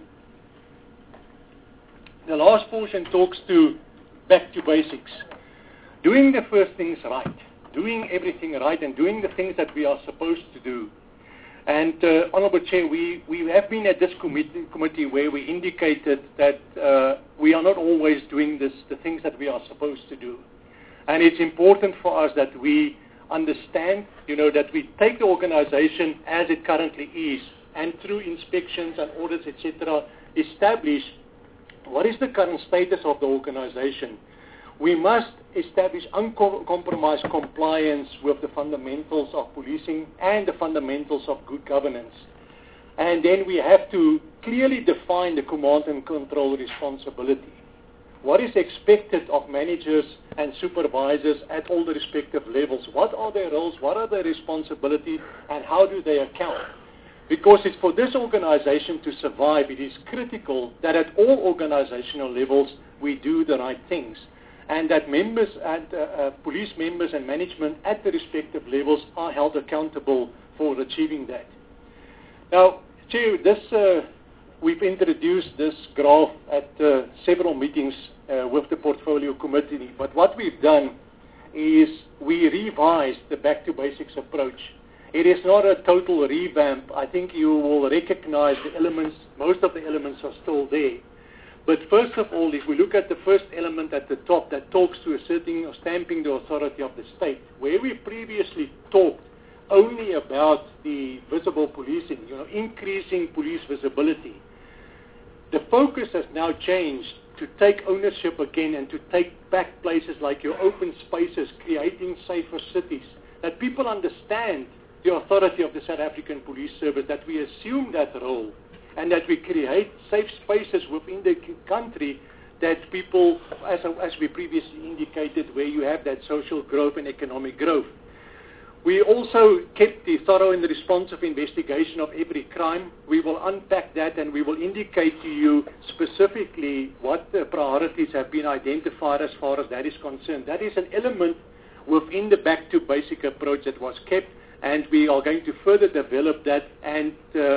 The last portion talks to back to basics. Doing the first things right, doing everything right and doing the things that we are supposed to do. And Honorable Chair, we have been at this committee where we indicated that we are not always doing the things that we are supposed to do. And it's important for us that we understand, that we take the organization as it currently is and through inspections and audits, etc., establish what is the current status of the organization. We must establish uncompromised compliance with the fundamentals of policing and the fundamentals of good governance. And then we have to clearly define the command and control responsibility. What is expected of managers and supervisors at all the respective levels? What are their roles? What are their responsibilities? And how do they account? Because it's for this organization to survive, it is critical that at all organizational levels we do the right things. And that members and police members and management at the respective levels are held accountable for achieving that. Now, Chair, we've introduced this graph at several meetings with the Portfolio Committee, but what we've done is we revised the back to basics approach. It is not a total revamp. I think you will recognize the elements, most of the elements are still there. But first of all, if we look at the first element at the top that talks to asserting or stamping the authority of the state, where we previously talked only about the visible policing, increasing police visibility, the focus has now changed to take ownership again and to take back places like your open spaces, creating safer cities, that people understand the authority of the South African Police Service, that we assume that role, and that we create safe spaces within the country that people, as we previously indicated, where you have that social growth and economic growth. We also kept the thorough and responsive investigation of every crime. We will unpack that and we will indicate to you specifically what the priorities have been identified as far as that is concerned. That is an element within the back to basic approach that was kept, and we are going to further develop that and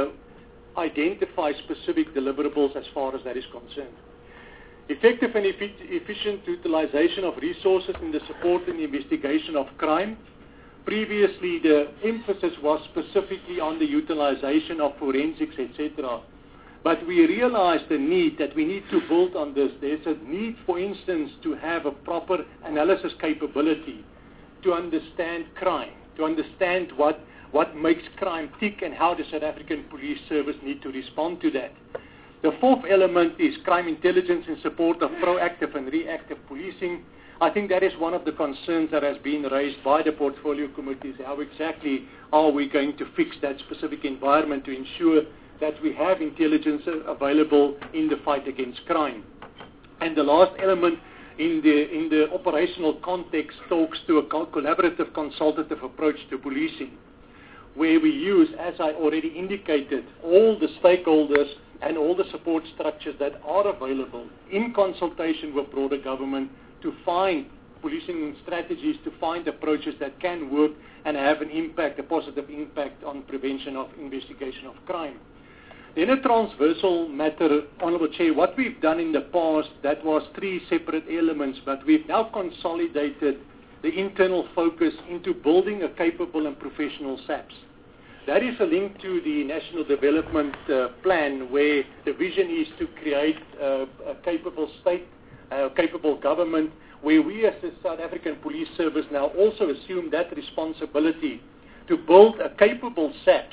identify specific deliverables as far as that is concerned. Effective and efficient utilization of resources in the support and investigation of crime. Previously, the emphasis was specifically on the utilization of forensics, etc. But we realized the need that we need to build on this. There's a need, for instance, to have a proper analysis capability to understand crime, to understand what makes crime tick and how the South African Police Service need to respond to that. The fourth element is crime intelligence in support of proactive and reactive policing. I think that is one of the concerns that has been raised by the Portfolio Committees. How exactly are we going to fix that specific environment to ensure that we have intelligence available in the fight against crime? And the last element in the operational context talks to a collaborative consultative approach to policing, where we use, as I already indicated, all the stakeholders and all the support structures that are available in consultation with broader government to find policing strategies, to find approaches that can work and have an impact, a positive impact on prevention of investigation of crime. Then a transversal matter, Honourable Chair, what we've done in the past, that was 3 separate elements, but we've now consolidated the internal focus into building a capable and professional SAPS. That is a link to the National Development Plan, where the vision is to create a capable state, capable government, where we as the South African Police Service now also assume that responsibility to build a capable SAPS,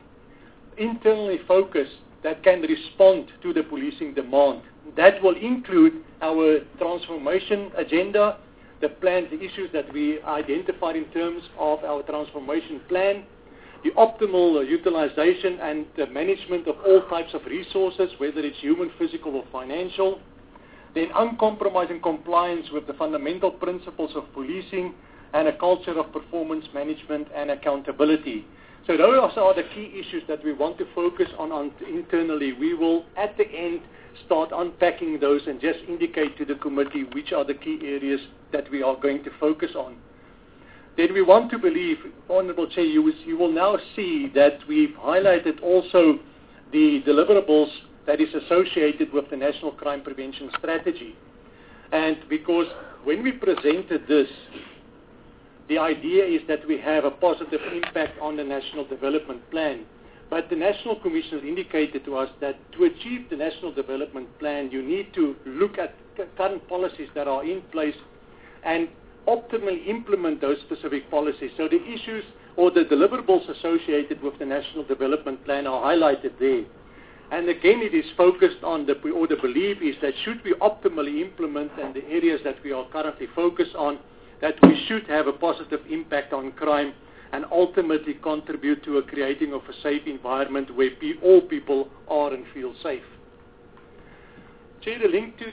internally focused, that can respond to the policing demand. That will include our transformation agenda, the plans, the issues that we identified in terms of our transformation plan, the optimal utilization and the management of all types of resources, whether it's human, physical, or financial, then uncompromising compliance with the fundamental principles of policing, and a culture of performance management and accountability. So those are the key issues that we want to focus on internally. We will, at the end, start unpacking those and just indicate to the committee which are the key areas that we are going to focus on. Then we want to believe, Honourable Chair, you will now see that we've highlighted also the deliverables that is associated with the National Crime Prevention Strategy. And because when we presented this, the idea is that we have a positive impact on the National Development Plan. But the National Commission indicated to us that to achieve the National Development Plan, you need to look at current policies that are in place and optimally implement those specific policies. So the issues or the deliverables associated with the National Development Plan are highlighted there. And again, it is focused on the belief is that should we optimally implement and the areas that we are currently focused on, that we should have a positive impact on crime and ultimately contribute to a creating of a safe environment where all people are and feel safe. Chair, the link to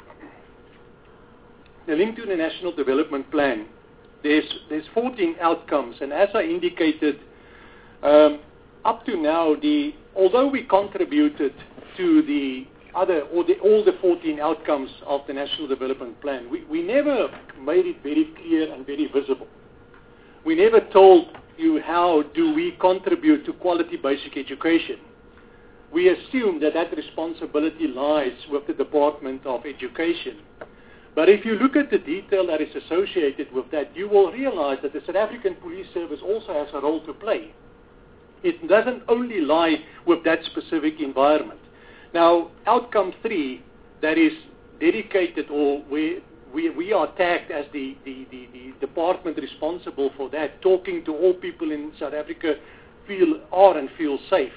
the National Development Plan, there's 14 outcomes, and as I indicated, up to now, although we contributed to all the 14 outcomes of the National Development Plan, we never made it very clear and very visible. We never told you how do we contribute to quality basic education. We assume that responsibility lies with the Department of Education. But if you look at the detail that is associated with that, you will realize that the South African Police Service also has a role to play. It doesn't only lie with that specific environment. Now, outcome 3, that is dedicated or where we are tagged as the department responsible for that, talking to all people in South Africa feel safe.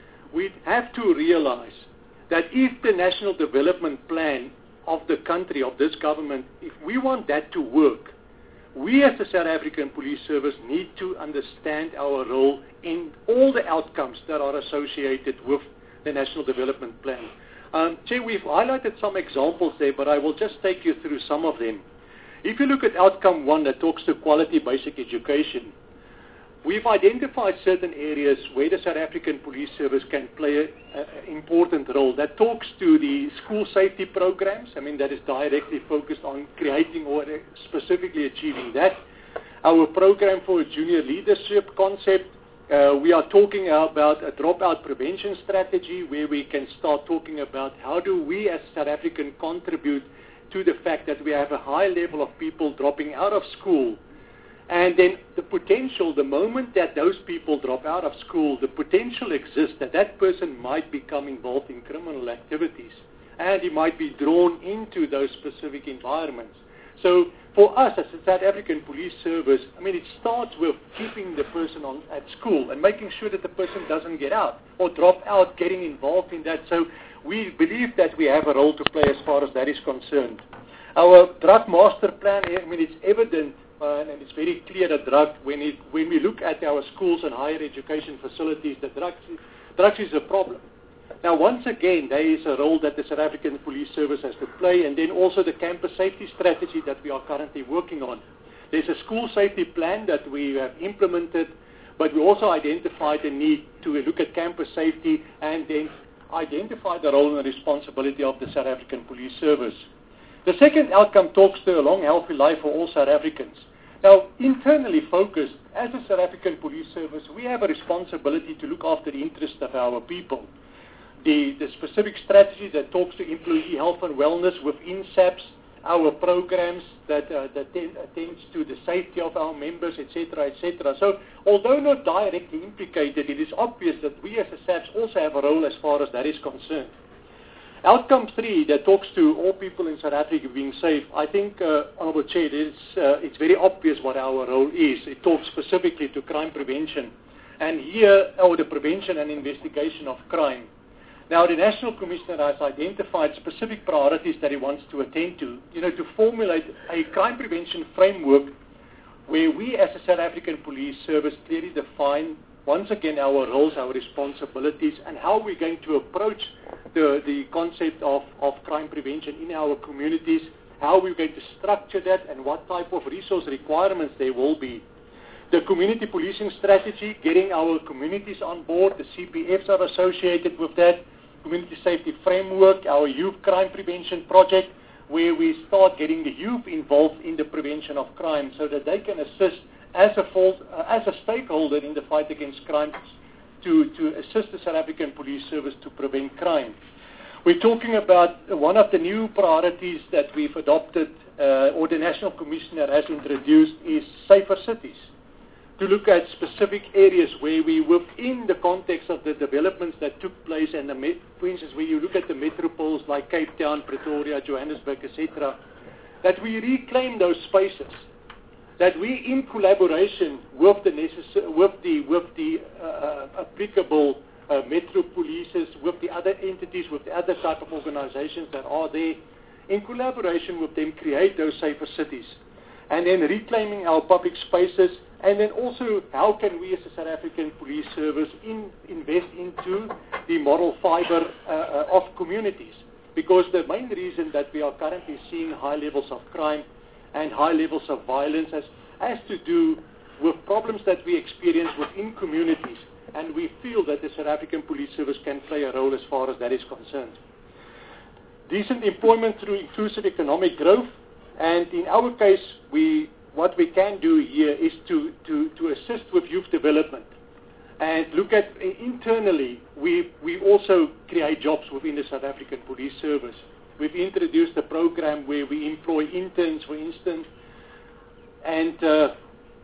We have to realize that if the National Development Plan of the country, of this government, if we want that to work, we as the South African Police Service need to understand our role in all the outcomes that are associated with the National Development Plan. Chair, we've highlighted some examples there, but I will just take you through some of them. If you look at outcome 1 that talks to quality basic education, we've identified certain areas where the South African Police Service can play an important role. That talks to the school safety programs. I mean, that is directly focused on creating or specifically achieving that. Our program for a junior leadership concept. We are talking about a dropout prevention strategy where we can start talking about how do we as South African contribute to the fact that we have a high level of people dropping out of school. And then the potential, the moment that those people drop out of school, the potential exists that that person might become involved in criminal activities and he might be drawn into those specific environments. So for us as a South African Police Service, I mean, it starts with keeping the person at school and making sure that the person doesn't get out or drop out, getting involved in that. So we believe that we have a role to play as far as that is concerned. Our drug master plan, I mean, it's evident and it's very clear that when we look at our schools and higher education facilities, that drugs is a problem. Now, once again, there is a role that the South African Police Service has to play, and then also the campus safety strategy that we are currently working on. There's a school safety plan that we have implemented, but we also identified the need to look at campus safety and then identify the role and responsibility of the South African Police Service. The second outcome talks to a long, healthy life for all South Africans. Now, internally focused, as a South African Police Service, we have a responsibility to look after the interests of our people. The specific strategy that talks to employee health and wellness within SAPS, our programs that attends to the safety of our members, etc., etc. So, although not directly implicated, it is obvious that we as a SAPS also have a role as far as that is concerned. Outcome 3 that talks to all people in South Africa being safe, I think, Honourable Chair, it's very obvious what our role is. It talks specifically to crime prevention, and here, the prevention and investigation of crime. Now, the National Commissioner has identified specific priorities that he wants to attend to, to formulate a crime prevention framework where we as a South African Police Service clearly define, once again, our roles, our responsibilities, and how we're going to approach the concept of crime prevention in our communities, how we're going to structure that, and what type of resource requirements there will be. The community policing strategy, getting our communities on board, the CPFs are associated with that. community safety framework, our youth crime prevention project, where we start getting the youth involved in the prevention of crime so that they can assist as a stakeholder in the fight against crime to assist the South African Police Service to prevent crime. We're talking about one of the new priorities that we've adopted or the National Commissioner has introduced is safer cities, to look at specific areas where we, within the context of the developments that took place, and for instance, where you look at the metropoles like Cape Town, Pretoria, Johannesburg, etc., that we reclaim those spaces, that we, in collaboration with the applicable metro polices, with the other entities, with the other type of organizations that are there, in collaboration with them, create those safer cities. And then reclaiming our public spaces, and then also how can we as the South African Police Service invest into the moral fiber of communities. Because the main reason that we are currently seeing high levels of crime and high levels of violence has to do with problems that we experience within communities. And we feel that the South African Police Service can play a role as far as that is concerned. Decent employment through inclusive economic growth. And in our case, what we can do here is to assist with youth development. And look at internally, we also create jobs within the South African Police Service. We've introduced a program where we employ interns, for instance, and there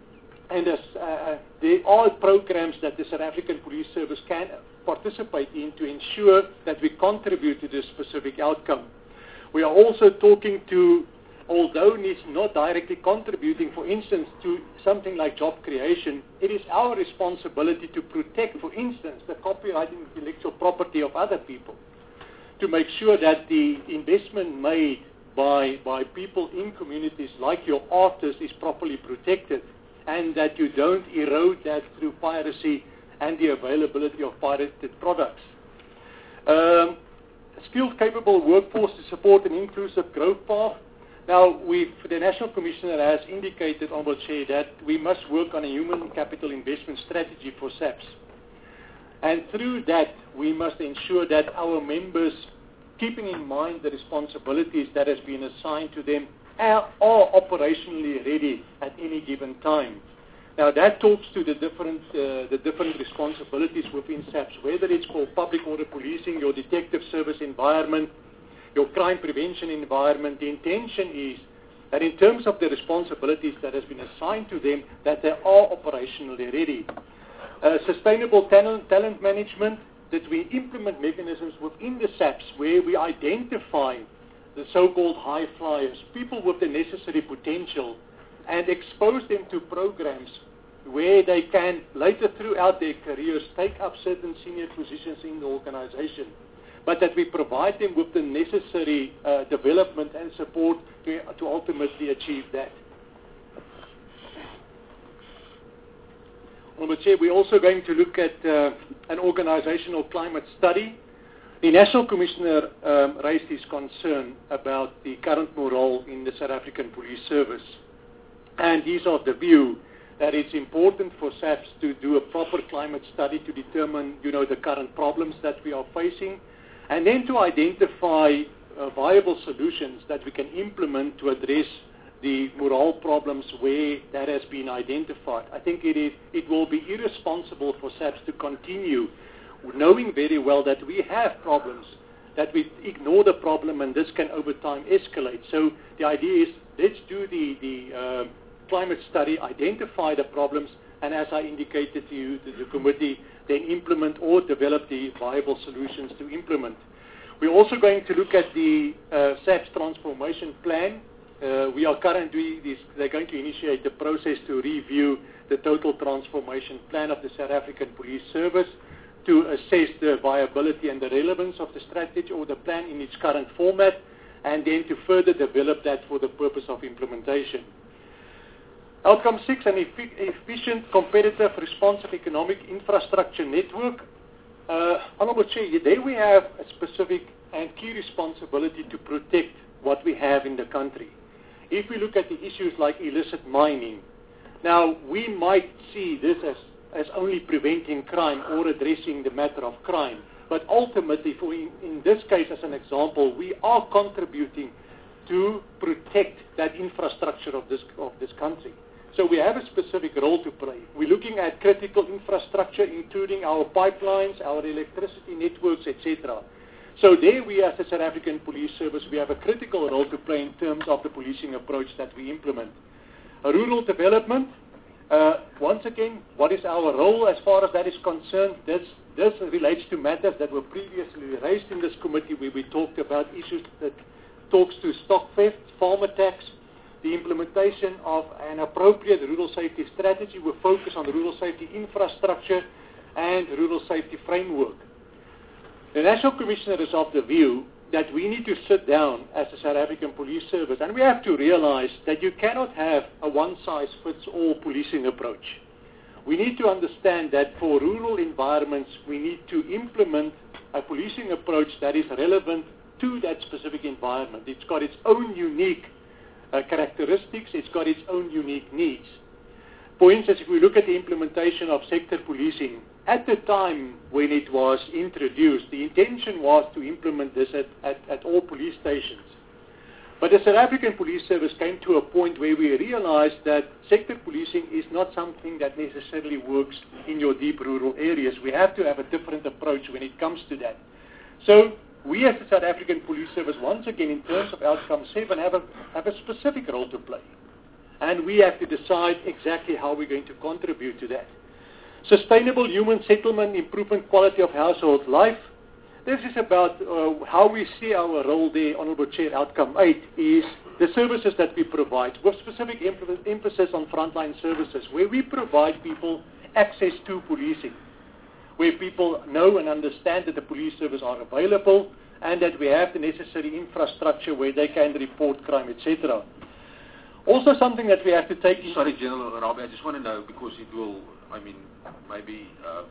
are programs that the South African Police Service can participate in to ensure that we contribute to this specific outcome. We are also talking to, although it's not directly contributing, for instance, to something like job creation, it is our responsibility to protect, for instance, the copyright and intellectual property of other people, to make sure that the investment made by people in communities like your artists is properly protected, and that you don't erode that through piracy and the availability of pirated products. Skilled, capable workforce to support an inclusive growth path. Now, the National Commissioner has indicated, Honourable Chair, that we must work on a human capital investment strategy for SAPS. And through that, we must ensure that our members, keeping in mind the responsibilities that has been assigned to them, are operationally ready at any given time. Now, that talks to the different responsibilities within SAPS, whether it's for public order policing, your detective service environment, your crime prevention environment. The intention is that in terms of the responsibilities that has been assigned to them, that they are operationally ready. Sustainable talent management, that we implement mechanisms within the SAPS where we identify the so-called high flyers, people with the necessary potential, and expose them to programs where they can later throughout their careers take up certain senior positions in the organization, but that we provide them with the necessary development and support to ultimately achieve that. Honourable Chair, we're also going to look at an organizational climate study. The National Commissioner raised his concern about the current morale in the South African Police Service. And he's of the view that it's important for SAPS to do a proper climate study to determine, the current problems that we are facing, and then to identify viable solutions that we can implement to address the morale problems where that has been identified. I think it will be irresponsible for SAPS to continue knowing very well that we have problems, that we ignore the problem, and this can over time escalate. So the idea is, let's do the climate study, identify the problems, and as I indicated to you, to the committee, then implement or develop the viable solutions to implement. We're also going to look at the SAPS transformation plan. They're going to initiate the process to review the total transformation plan of the South African Police Service, to assess the viability and the relevance of the strategy or the plan in its current format, and then to further develop that for the purpose of implementation. Outcome 6, an efficient, competitive, responsive economic infrastructure network. Honourable Chair, there we have a specific and key responsibility to protect what we have in the country. If we look at the issues like illicit mining, now we might see this as only preventing crime or addressing the matter of crime, But ultimately, in this case, as an example, we are contributing to protect that infrastructure of this country. So we have a specific role to play. We're looking at critical infrastructure, including our pipelines, our electricity networks, etc. So there we, as the South African Police Service, we have a critical role to play in terms of the policing approach that we implement. Rural development, once again, what is our role as far as that is concerned? This relates to matters that were previously raised in this committee where we talked about issues that talks to stock theft, farm attacks, the implementation of an appropriate rural safety strategy with focus on the rural safety infrastructure and rural safety framework. The National Commissioner is of the view that we need to sit down as the South African Police Service, and we have to realize that you cannot have a one-size-fits-all policing approach. We need to understand that for rural environments, we need to implement a policing approach that is relevant to that specific environment. It's got its own unique characteristics, it's got its own unique needs. For instance, if we look at the implementation of sector policing, at the time when it was introduced, the intention was to implement this at all police stations. But the South African Police Service came to a point where we realized that sector policing is not something that necessarily works in your deep rural areas. We have to have a different approach when it comes to that. So we as the South African Police Service, once again, in terms of Outcome 7, have a specific role to play. And we have to decide exactly how we're going to contribute to that. Sustainable human settlement, improvement quality of household life. This is about how we see our role there, Honourable Chair. Outcome 8 is the services that we provide, with specific emphasis on frontline services, where we provide people access to policing, where people know and understand that the police service are available and that we have the necessary infrastructure where they can report crime, etc. Also something that we have to take... Sorry, General Rabi, I just want to know, because it will, maybe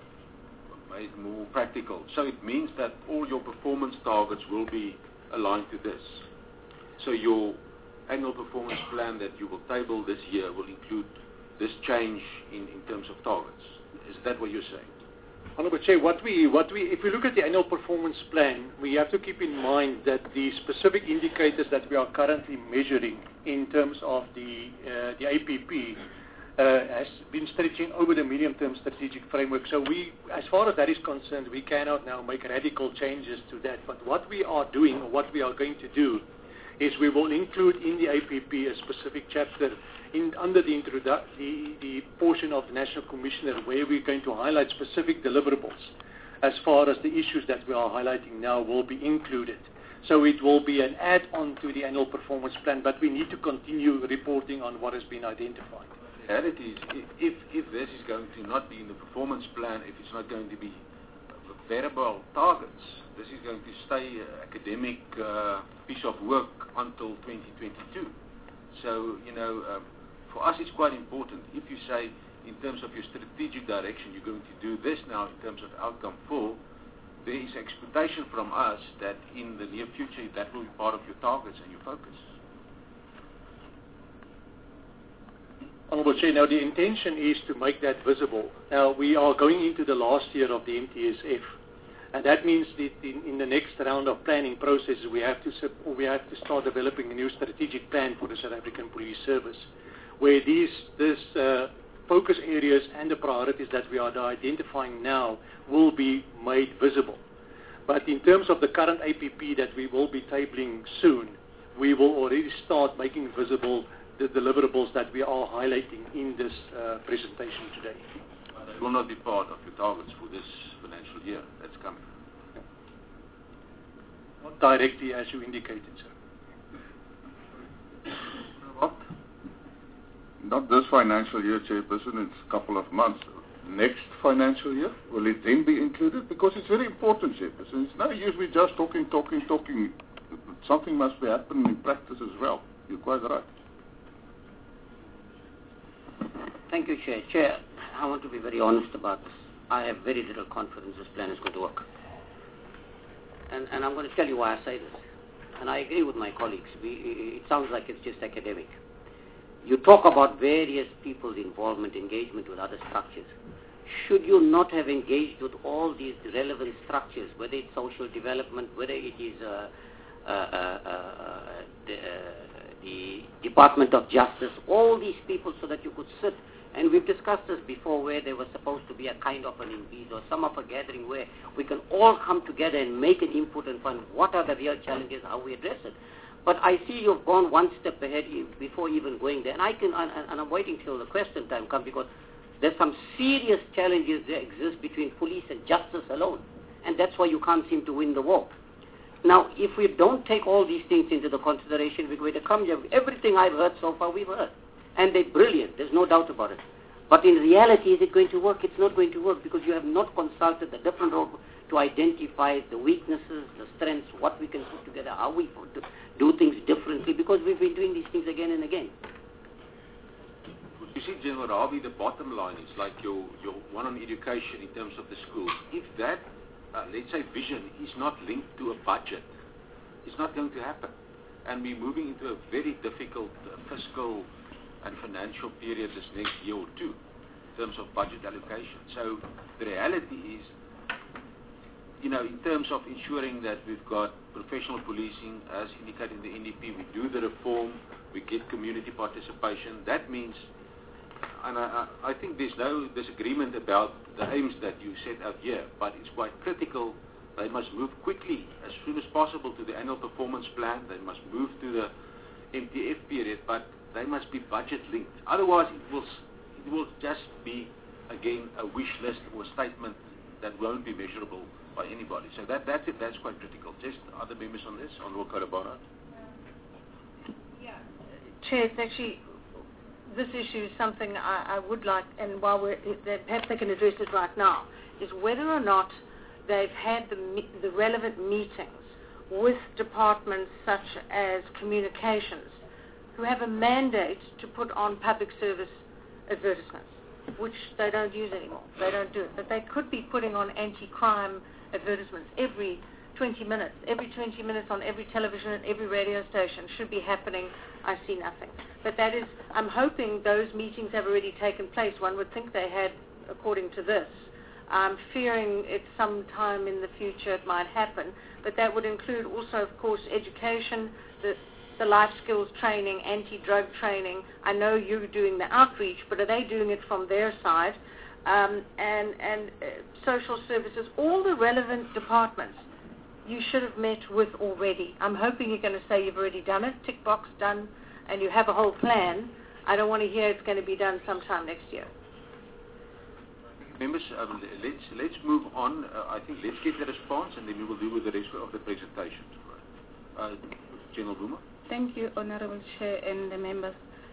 made more practical. So it means that all your performance targets will be aligned to this. So your annual performance plan that you will table this year will include this change in terms of targets. Is that what you're saying? Honourable Chair, if we look at the annual performance plan, we have to keep in mind that the specific indicators that we are currently measuring in terms of the APP has been stretching over the medium-term strategic framework. So as far as that is concerned, we cannot now make radical changes to that. But what we are doing, or what we are going to do, is we will include in the APP a specific chapter under the portion of the National Commissioner, where we're going to highlight specific deliverables as far as the issues that we are highlighting now will be included. So it will be an add-on to the annual performance plan, but we need to continue reporting on what has been identified. The reality is, if this is going to not be in the performance plan, if it's not going to be variable targets, this is going to stay an academic piece of work until 2022. So, for us it's quite important. If you say, in terms of your strategic direction, you're going to do this now in terms of outcome 4, there is expectation from us that in the near future that will be part of your targets and your focus. Honourable Chair, now the intention is to make that visible. Now we are going into the last year of the MTSF, and that means that in the next round of planning processes we have to start developing a new strategic plan for the South African Police Service, where these focus areas and the priorities that we are identifying now will be made visible. But in terms of the current APP that we will be tabling soon, we will already start making visible the deliverables that we are highlighting in this presentation today. It will not be part of your targets for this financial year that's coming. Not directly as you indicated, sir. What? Not this financial year, Chairperson, it's a couple of months. Next financial year, will it then be included? Because it's very important, Chairperson. It's no use we just talking. Something must be happening in practice as well. You're quite right. Thank you, Chair. Chair, I want to be very honest about this. I have very little confidence this plan is going to work. And I'm going to tell you why I say this. And I agree with my colleagues. It sounds like it's just academic. You talk about various people's involvement, engagement with other structures. should you not have engaged with all these relevant structures, whether it's social development, whether it is the Department of Justice, all these people, so that you could sit, and we've discussed this before, where there was supposed to be a kind of an invis or some of a gathering where we can all come together and make an input and find what are the real challenges, how we address it. But I see you've gone one step ahead before even going there, and I'm waiting till the question time comes, because there's some serious challenges that exist between police and justice alone, and that's why you can't seem to win the war. Now, if we don't take all these things into the consideration, we're going to come here. Everything I've heard so far, we've heard. And they're brilliant. There's no doubt about it. But in reality, is it going to work? It's not going to work, because you have not consulted the different roles to identify the weaknesses, the strengths, what we can put together, how we do things differently, because we've been doing these things again and again. You see, General Ravi, the bottom line is like your one on education in terms of the schools. If that, let's say, vision is not linked to a budget, it's not going to happen. And we're moving into a very difficult fiscal and financial period this next year or two in terms of budget allocation. So the reality is, in terms of ensuring that we've got professional policing, as indicated in the NDP, we do the reform, we get community participation. That means, and I think there's no disagreement about the aims that you set out here, but it's quite critical. They must move quickly, as soon as possible, to the annual performance plan. They must move to the MTF period, but they must be budget linked. Otherwise, it will just be, again, a wish list or a statement that won't be measurable by anybody. So that's it. That's quite critical. Just other members on this, on Honorable Karabara. Yeah, Chair, it's actually, this issue is something I would like, and while perhaps they can address it right now, is whether or not they've had the relevant meetings with departments such as communications, who have a mandate to put on public service advertisements, which they don't use anymore. They don't do it. But they could be putting on anti-crime advertisements every 20 minutes. Every 20 minutes on every television and every radio station should be happening. I see nothing. But that is, I'm hoping those meetings have already taken place. One would think they had, according to this. I'm fearing it's sometime in the future it might happen. But that would include also, of course, education, the life skills training, anti-drug training. I know you're doing the outreach, but are they doing it from their side? And social services, all the relevant departments you should have met with already. I'm hoping you're going to say you've already done it, tick box done, and you have a whole plan. I don't want to hear it's going to be done sometime next year. Members, let's move on. I think let's get the response, and then we will deal with the rest of the presentation. General Boomer. Thank you, Honorable Chair and the members.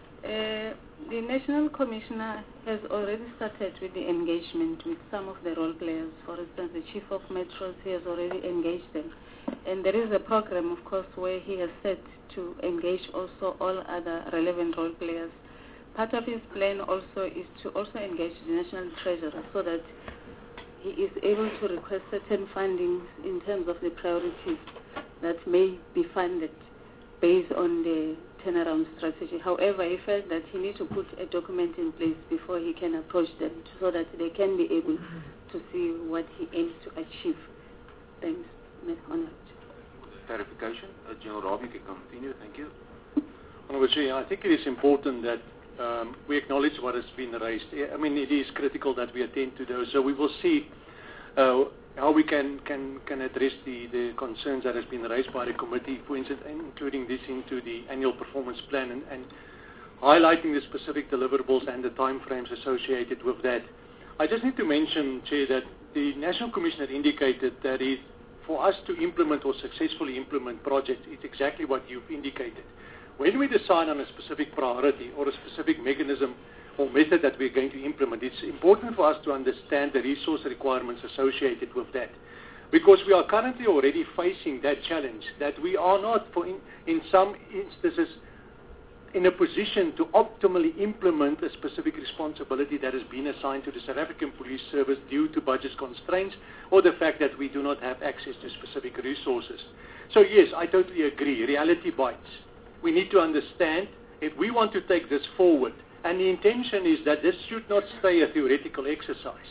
The National Commissioner has already started with the engagement with some of the role players. For instance, the Chief of Metros, he has already engaged them. And there is a program, of course, where he has set to engage also all other relevant role players. Part of his plan also is to also engage the National Treasurer so that he is able to request certain fundings in terms of the priorities that may be funded based on the turnaround strategy. However, he felt that he needs to put a document in place before he can approach them so that they can be able to see what he aims to achieve. Thanks, Honourable. Clarification. General Ravi, you can continue. Thank you. Honourable Chair, I think it is important that we acknowledge what has been raised. I mean, it is critical that we attend to those. So we will see how we can address the concerns that has been raised by the committee, for instance, including this into the annual performance plan and highlighting the specific deliverables and the timeframes associated with that. I just need to mention, Chair, that the National Commissioner indicated that for us to implement or successfully implement projects, it's exactly what you've indicated. When we decide on a specific priority or a specific mechanism or method that we're going to implement, it's important for us to understand the resource requirements associated with that. Because we are currently already facing that challenge, that we are not, in some instances, in a position to optimally implement a specific responsibility that has been assigned to the South African Police Service due to budget constraints or the fact that we do not have access to specific resources. So yes, I totally agree. Reality bites. We need to understand if we want to take this forward, and the intention is that this should not stay a theoretical exercise.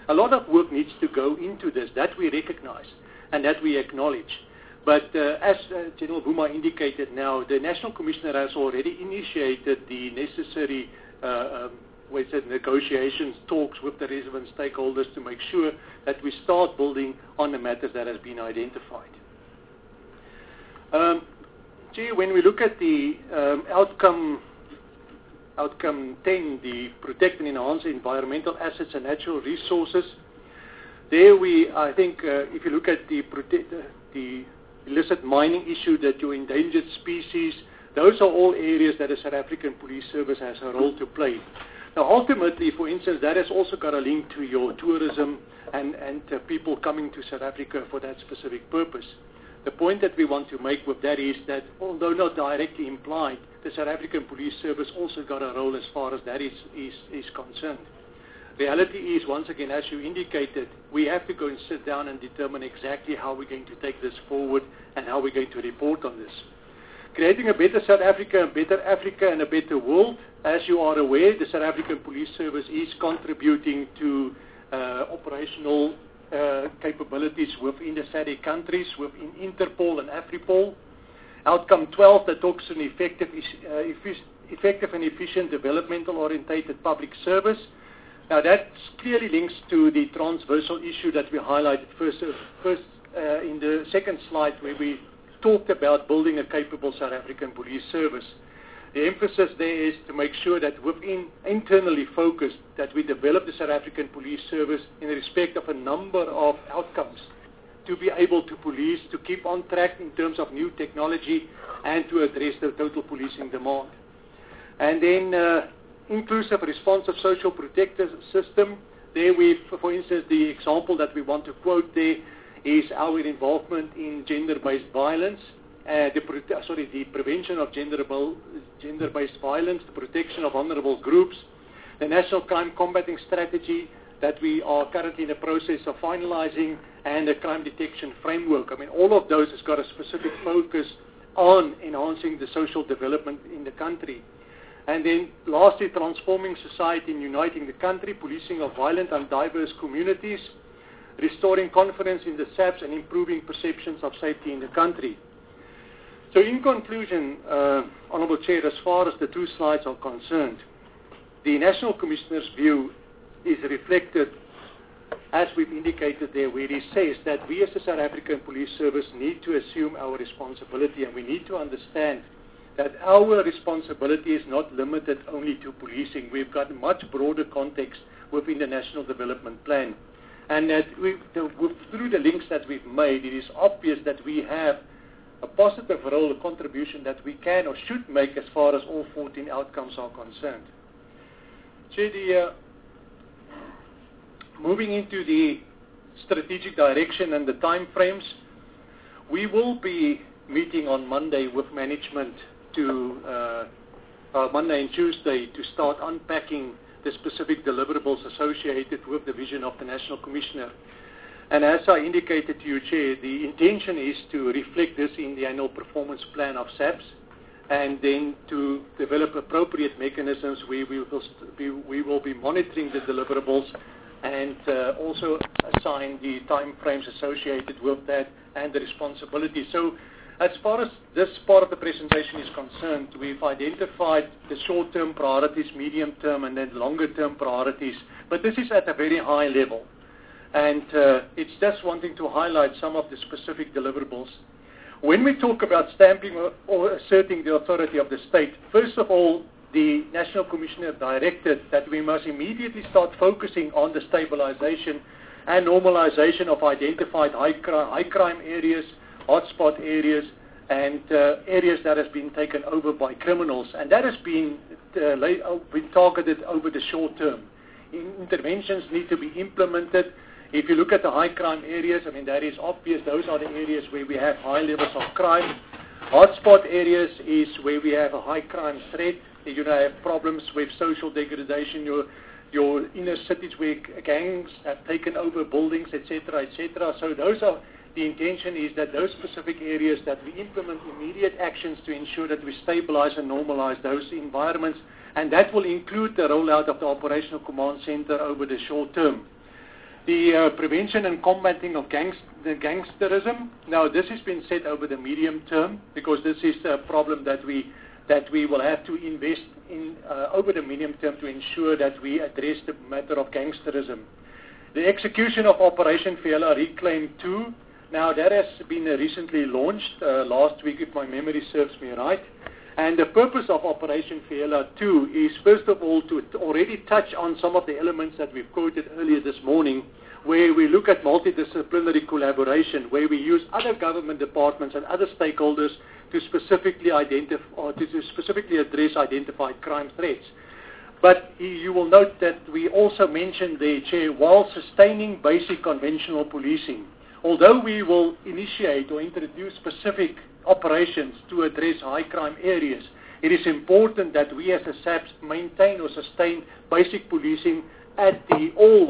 A lot of work needs to go into this, that we recognize and that we acknowledge. But as General Buma indicated now, the National Commissioner has already initiated the necessary negotiations, talks with the relevant stakeholders to make sure that we start building on the matters that has been identified. When we look at the outcome 10, the protect and enhance environmental assets and natural resources, there I think if you look at the illicit mining issue, that your endangered species, those are all areas that the South African Police Service has a role to play. Now ultimately, for instance, that has also got a link to your tourism and people coming to South Africa for that specific purpose. The point that we want to make with that is that, although not directly implied, the South African Police Service also got a role as far as that is concerned. Reality is, once again, as you indicated, we have to go and sit down and determine exactly how we're going to take this forward and how we're going to report on this. Creating a better South Africa, a better Africa and a better world. As you are aware, the South African Police Service is contributing to operational capabilities within the SADC countries, within Interpol and Afripol. Outcome 12 that talks on effective and efficient developmental-orientated public service. Now that clearly links to the transversal issue that we highlighted first in the second slide, where we talked about building a capable South African Police Service. The emphasis there is to make sure that within internally focused, that we develop the South African Police Service in respect of a number of outcomes to be able to police, to keep on track in terms of new technology and to address the total policing demand. And then inclusive, responsive social protective system. There we, for instance, the example that we want to quote there is our involvement in gender-based violence, the prevention of gender-based violence, the protection of vulnerable groups, the National Crime Combating Strategy that we are currently in the process of finalizing, and the crime detection framework. I mean, all of those has got a specific focus on enhancing the social development in the country. And then lastly, transforming society and uniting the country, policing of violent and diverse communities, restoring confidence in the SAPS and improving perceptions of safety in the country. So in conclusion, Honourable Chair, as far as the two slides are concerned, the National Commissioner's view is reflected, as we've indicated there, where he says that we as the South African Police Service need to assume our responsibility, and we need to understand that our responsibility is not limited only to policing. We've got a much broader context within the National Development Plan. And that through the links that we've made, it is obvious that we have a positive role, a contribution that we can or should make as far as all 14 outcomes are concerned. Chair, moving into the strategic direction and the time frames, we will be meeting on Monday with management Monday and Tuesday to start unpacking the specific deliverables associated with the vision of the National Commissioner. And as I indicated to you, Chair, the intention is to reflect this in the annual performance plan of SAPS, and then to develop appropriate mechanisms where we will be monitoring the deliverables and also assign the time frames associated with that and the responsibility. So as far as this part of the presentation is concerned, we've identified the short-term priorities, medium-term, and then longer-term priorities. But this is at a very high level. And it's just wanting to highlight some of the specific deliverables. When we talk about stamping or asserting the authority of the state, first of all, the National Commissioner directed that we must immediately start focusing on the stabilization and normalization of identified high crime areas, hotspot areas, and areas that has been taken over by criminals, and that has been targeted over the short term. Interventions need to be implemented. If you look at the high crime areas, I mean, that is obvious. Those are the areas where we have high levels of crime. Hotspot areas is where we have a high crime threat. You have problems with social degradation, your inner cities where gangs have taken over buildings, etc., etc. So the intention is that those specific areas that we implement immediate actions to ensure that we stabilize and normalize those environments, and that will include the rollout of the Operational Command Center over the short term. The prevention and combating of gangsterism. Now, this has been set over the medium term because this is a problem that we will have to invest in over the medium term to ensure that we address the matter of gangsterism. The execution of Operation Fiela Reclaim 2. Now, that has been recently launched last week, if my memory serves me right. And the purpose of Operation Fiela 2 is, first of all, to already touch on some of the elements that we've quoted earlier this morning, where we look at multidisciplinary collaboration, where we use other government departments and other stakeholders to specifically identify or to specifically address identified crime threats. But you will note that we also mentioned there, Chair, while sustaining basic conventional policing, although we will initiate or introduce specific operations to address high crime areas, it is important that we as a SAPS maintain or sustain basic policing at all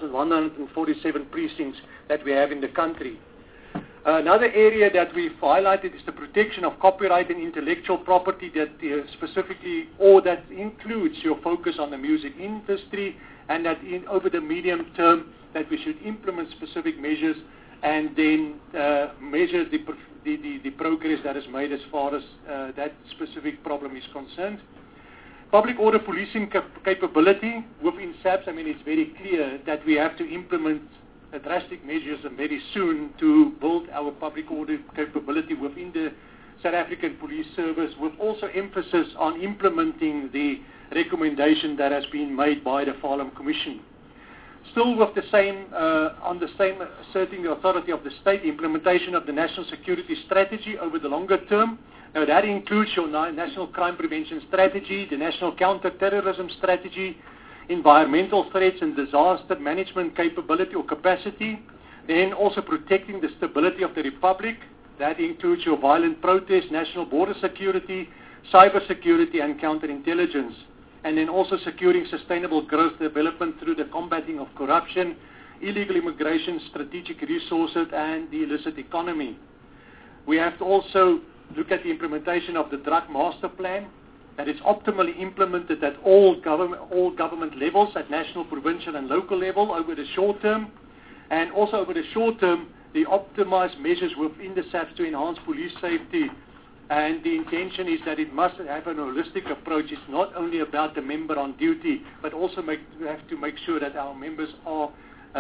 1,147 precincts that we have in the country. Another area that we've highlighted is the protection of copyright and intellectual property that specifically, or that includes your focus on the music industry, and that over the medium term that we should implement specific measures and then measure the progress that is made as far as that specific problem is concerned. Public order policing capability within SAPS, I mean, it's very clear that we have to implement drastic measures and very soon to build our public order capability within the South African Police Service, with also emphasis on implementing the recommendation that has been made by the Farlam Commission. Still with the same, on the same asserting the authority of the state, implementation of the National Security Strategy over the longer term. Now that includes your National Crime Prevention Strategy, the National Counter-Terrorism Strategy, environmental threats and disaster management capability or capacity, then also protecting the stability of the Republic. That includes your violent protest, national border security, cyber security and counterintelligence. And then also securing sustainable growth development through the combating of corruption, illegal immigration, strategic resources, and the illicit economy. We have to also look at the implementation of the Drug Master Plan, that is optimally implemented at all government levels, at national, provincial, and local level over the short term. And also over the short term, the optimized measures within the SAPS to enhance police safety. And the intention is that it must have an holistic approach. It's not only about the member on duty, but also we have to make sure that our members are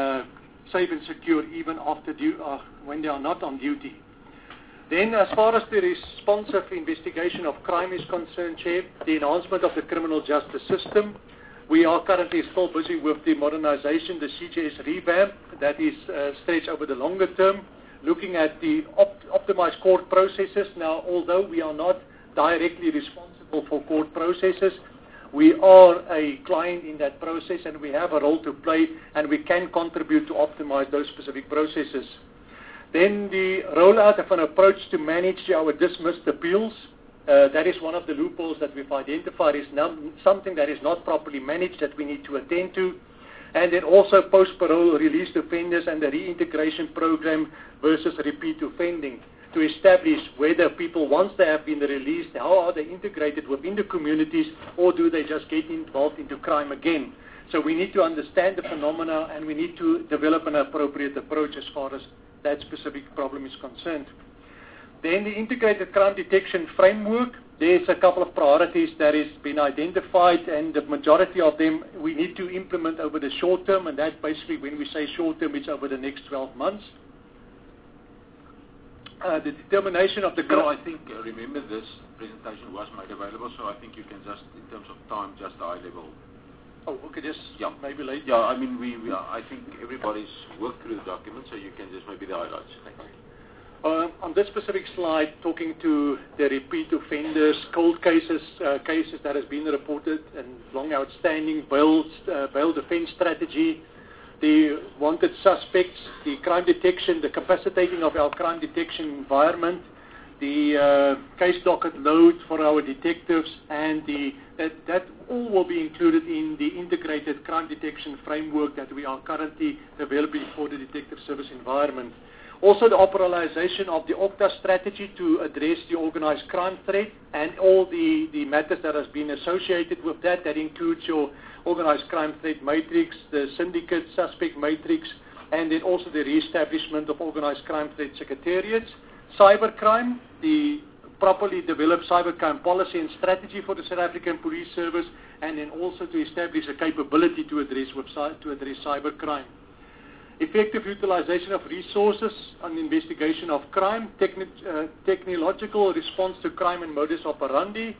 safe and secure even after when they are not on duty. Then as far as the responsive investigation of crime is concerned, Chair, the enhancement of the criminal justice system. We are currently still busy with the modernization, the CJS revamp that is stretched over the longer term, looking at the optimized court processes. Now, although we are not directly responsible for court processes, we are a client in that process and we have a role to play and we can contribute to optimize those specific processes. Then the rollout of an approach to manage our dismissed appeals. That is one of the loopholes that we've identified is now something that is not properly managed that we need to attend to. And then also post-parole released offenders and the reintegration program versus repeat offending to establish whether people, once they have been released, how are they integrated within the communities or do they just get involved into crime again. So we need to understand the phenomena and we need to develop an appropriate approach as far as that specific problem is concerned. Then the integrated crime detection framework. There's a couple of priorities that has been identified and the majority of them we need to implement over the short term, and that's basically when we say short term, it's over the next 12 months. The determination of the... I think, remember this presentation was made available, so I think you can just, in terms of time, just high level. Oh, okay, just maybe later. Yeah, I mean, I think everybody's worked through the document, so you can just maybe the highlights. Thank you. On this specific slide, talking to the repeat offenders, cold cases, cases that has been reported and long outstanding, bail defense strategy, the wanted suspects, the crime detection, the capacitating of our crime detection environment, the case docket load for our detectives, and that all will be included in the integrated crime detection framework that we are currently developing for the detective service environment. Also the operationalization of the OCTA strategy to address the organized crime threat and all the matters that has been associated with that. That includes your organized crime threat matrix, the syndicate suspect matrix, and then also the re-establishment of organized crime threat secretariats. Cybercrime, the properly developed cybercrime policy and strategy for the South African Police Service, and then also to establish a capability to address cybercrime. Effective utilization of resources on investigation of crime, technological response to crime and modus operandi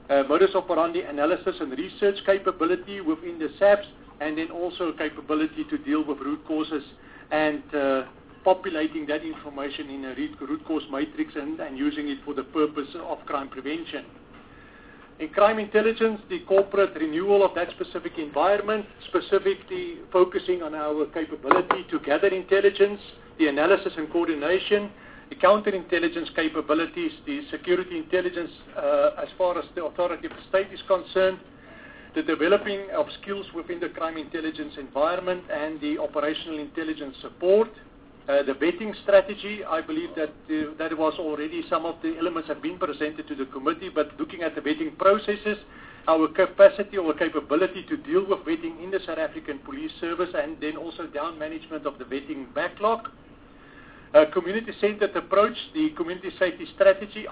analysis and research capability within the SAPS, and then also capability to deal with root causes and populating that information in a root cause matrix and using it for the purpose of crime prevention. In crime intelligence, the corporate renewal of that specific environment, specifically focusing on our capability to gather intelligence, the analysis and coordination, the counterintelligence capabilities, the security intelligence as far as the authority of the state is concerned, the developing of skills within the crime intelligence environment, and the operational intelligence support. The vetting strategy, I believe that that was already some of the elements have been presented to the committee, but looking at the vetting processes, our capacity or capability to deal with vetting in the South African Police Service, and then also down management of the vetting backlog. Community-centered approach, the community safety strategy,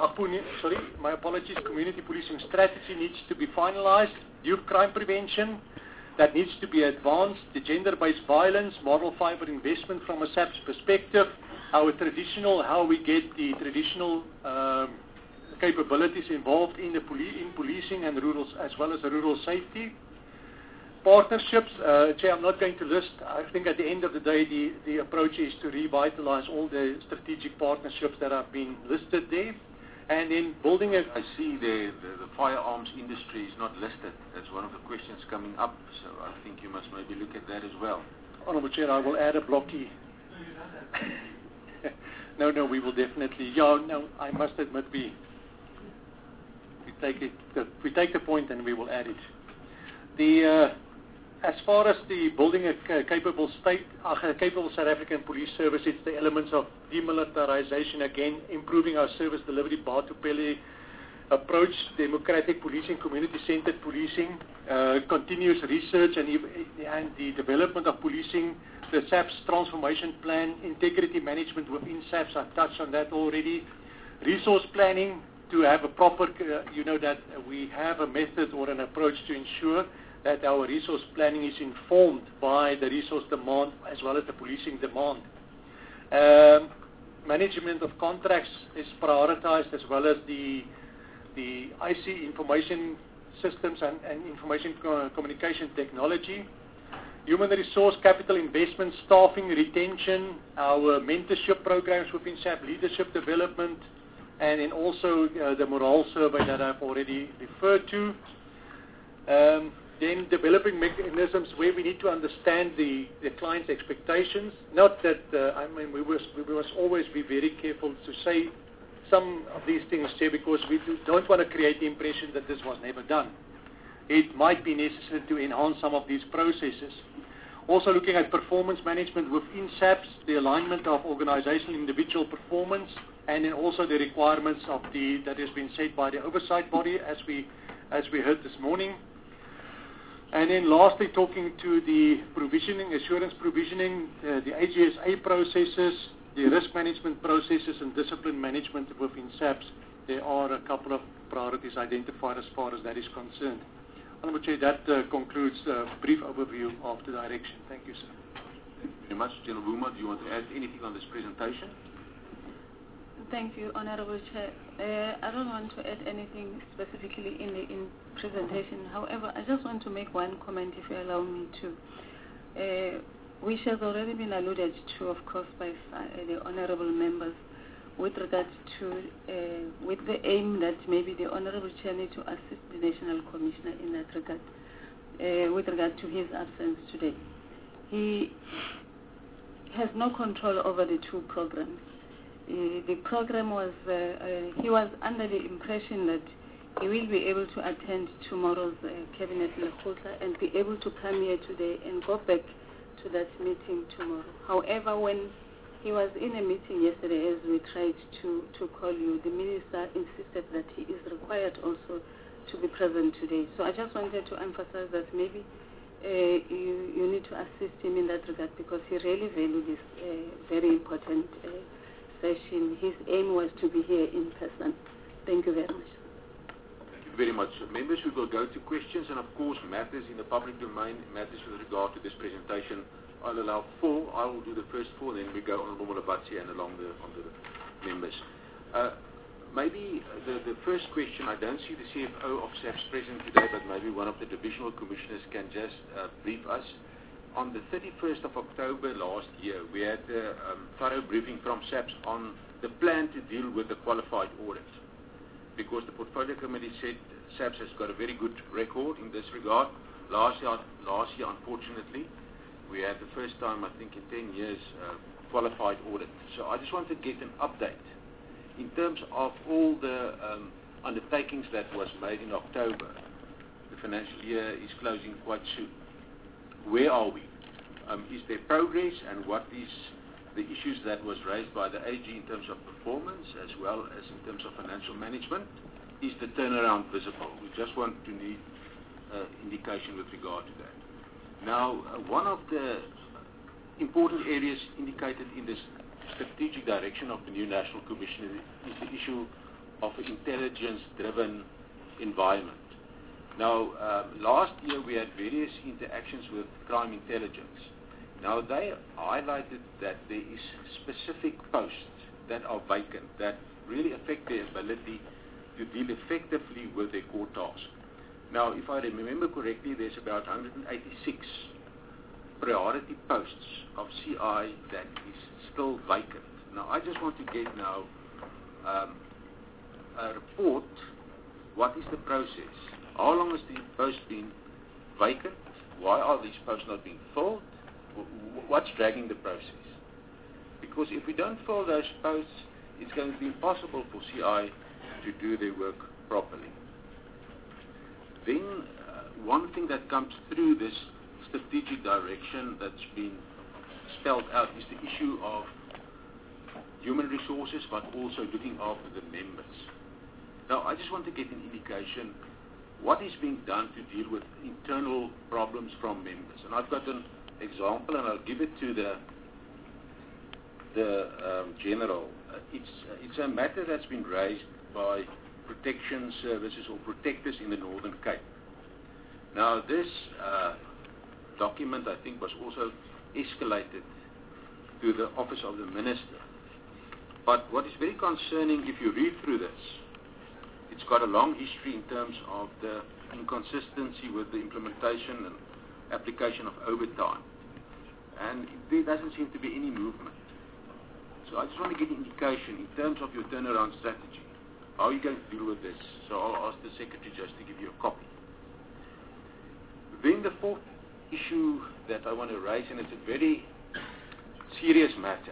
community policing strategy needs to be finalized. Youth crime prevention, that needs to be advanced. The gender-based violence, moral fiber investment from a SAPS perspective, how we get the traditional capabilities involved in policing and as well as rural safety. Partnerships, Chair, I'm not going to list. I think at the end of the day, the approach is to revitalize all the strategic partnerships that have been listed there. And in building a... I see the firearms industry is not listed. That's one of the questions coming up, so I think you must maybe look at that as well. Honourable Chair, I will add a blocky. No, we will definitely... Yeah, no, I must admit we take the point and we will add it. As far as the building a capable South African Police Service, it's the elements of demilitarization, again, improving our service delivery, bar to pele approach, democratic policing, community-centered policing, continuous research and the development of policing, the SAPS transformation plan, integrity management within SAPS, I've touched on that already, resource planning to have a proper, that we have a method or an approach to ensure that our resource planning is informed by the resource demand as well as the policing demand. Management of contracts is prioritized, as well as the IC information systems and information communication technology. Human resource, capital investment, staffing, retention, our mentorship programs within SAP, leadership development, and then also the morale survey that I've already referred to. Then developing mechanisms where we need to understand the client's expectations. Not that, we must always be very careful to say some of these things, because we don't want to create the impression that this was never done. It might be necessary to enhance some of these processes. Also looking at performance management within SAPS, the alignment of organizational individual performance, and then also the requirements of that has been set by the oversight body, as we heard this morning. And then lastly, talking to the provisioning, assurance provisioning, the AGSA processes, the risk management processes, and discipline management within SAPS. There are a couple of priorities identified as far as that is concerned. Honourable Chair, that concludes a brief overview of the direction. Thank you, sir. Thank you very much. General Buma, do you want to add anything on this presentation? Thank you, Honourable Chair. I don't want to add anything specifically in the presentation. However, I just want to make one comment, if you allow me to. Which has already been alluded to, of course, by the Honourable members, with regards to, with the aim that maybe the Honourable Chair need to assist the National Commissioner in that regard, with regard to his absence today. He has no control over the two programs. The program was, he was under the impression that he will be able to attend tomorrow's cabinet Lekgotla and be able to come here today and go back to that meeting tomorrow. However, when he was in a meeting yesterday, as we tried to call you, the minister insisted that he is required also to be present today. So I just wanted to emphasize that maybe you need to assist him in that regard because he really valued this very important session. His aim was to be here in person. Thank you very much. Thank you very much. Members, we will go to questions and, of course, matters in the public domain, matters with regard to this presentation. I'll allow 4. I will do the first 4, then we go on Honorable Abatsi and along the members. Maybe the first question, I don't see the CFO of SAPS present today, but maybe one of the divisional commissioners can just brief us. On the 31st of October last year, we had a thorough briefing from SAPS on the plan to deal with the qualified audit. Because the Portfolio Committee said SAPS has got a very good record in this regard. Last year, unfortunately, we had the first time, I think, in 10 years, qualified audit. So I just want to get an update in terms of all the undertakings that was made in October. The financial year is closing quite soon. Where are we? Is there progress, and what is the issues that was raised by the AG in terms of performance as well as in terms of financial management? Is the turnaround visible? We just want to need indication with regard to that. Now, one of the important areas indicated in this strategic direction of the new National Commission is the issue of an intelligence-driven environment. Now, last year we had various interactions with crime intelligence. Now, they highlighted that there is specific posts that are vacant that really affect their ability to deal effectively with their core tasks. Now, if I remember correctly, there's about 186 priority posts of CI that is still vacant. Now, I just want to get now a report. What is the process? How long has the post been vacant? Why are these posts not being filled? What's dragging the process? Because if we don't fill those posts, it's going to be impossible for CI to do their work properly. Then one thing that comes through this strategic direction that's been spelled out is the issue of human resources, but also looking after the members. Now, I just want to get an indication what is being done to deal with internal problems from members. And I've got an example, and I'll give it to the general. It's a matter that's been raised by protection services or protectors in the Northern Cape. Now, this document, I think, was also escalated to the Office of the Minister. But what is very concerning, if you read through this, it's got a long history in terms of the inconsistency with the implementation and application of overtime. And there doesn't seem to be any movement. So I just want to get an indication in terms of your turnaround strategy. How are you going to deal with this? So I'll ask the Secretary just to give you a copy. Then the fourth issue that I want to raise, and it's a very serious matter.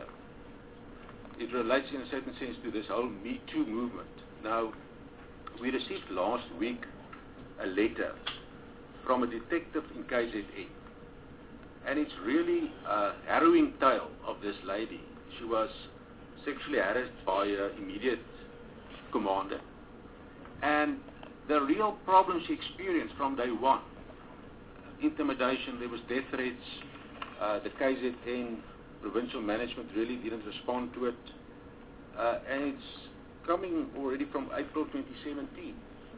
It relates in a certain sense to this whole Me Too movement. Now, we received last week a letter from a detective in KZN. And it's really a harrowing tale of this lady. She was sexually harassed by her immediate commander. And the real problem she experienced from day one, intimidation, there was death threats, the KZN provincial management really didn't respond to it. And it's coming already from April 2017.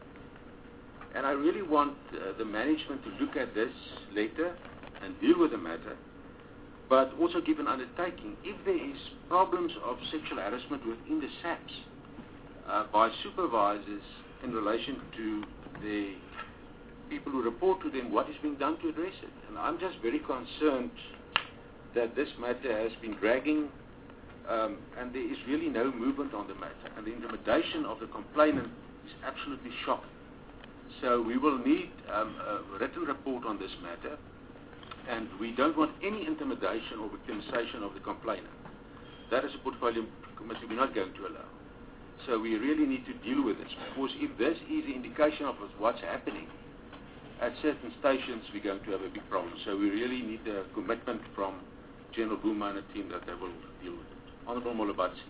And I really want the management to look at this later and deal with the matter, but also give an undertaking. If there is problems of sexual harassment within the SAPS by supervisors in relation to the people who report to them, what is being done to address it? And I'm just very concerned that this matter has been dragging and there is really no movement on the matter. And the intimidation of the complainant is absolutely shocking. So we will need a written report on this matter, and we don't want any intimidation or victimization of the complainant. That is a portfolio committee we're not going to allow. So we really need to deal with this, because if this is an indication of what's happening at certain stations, we're going to have a big problem. So we really need a commitment from General Buma and the team that they will deal with it. Honorable Molabatsi.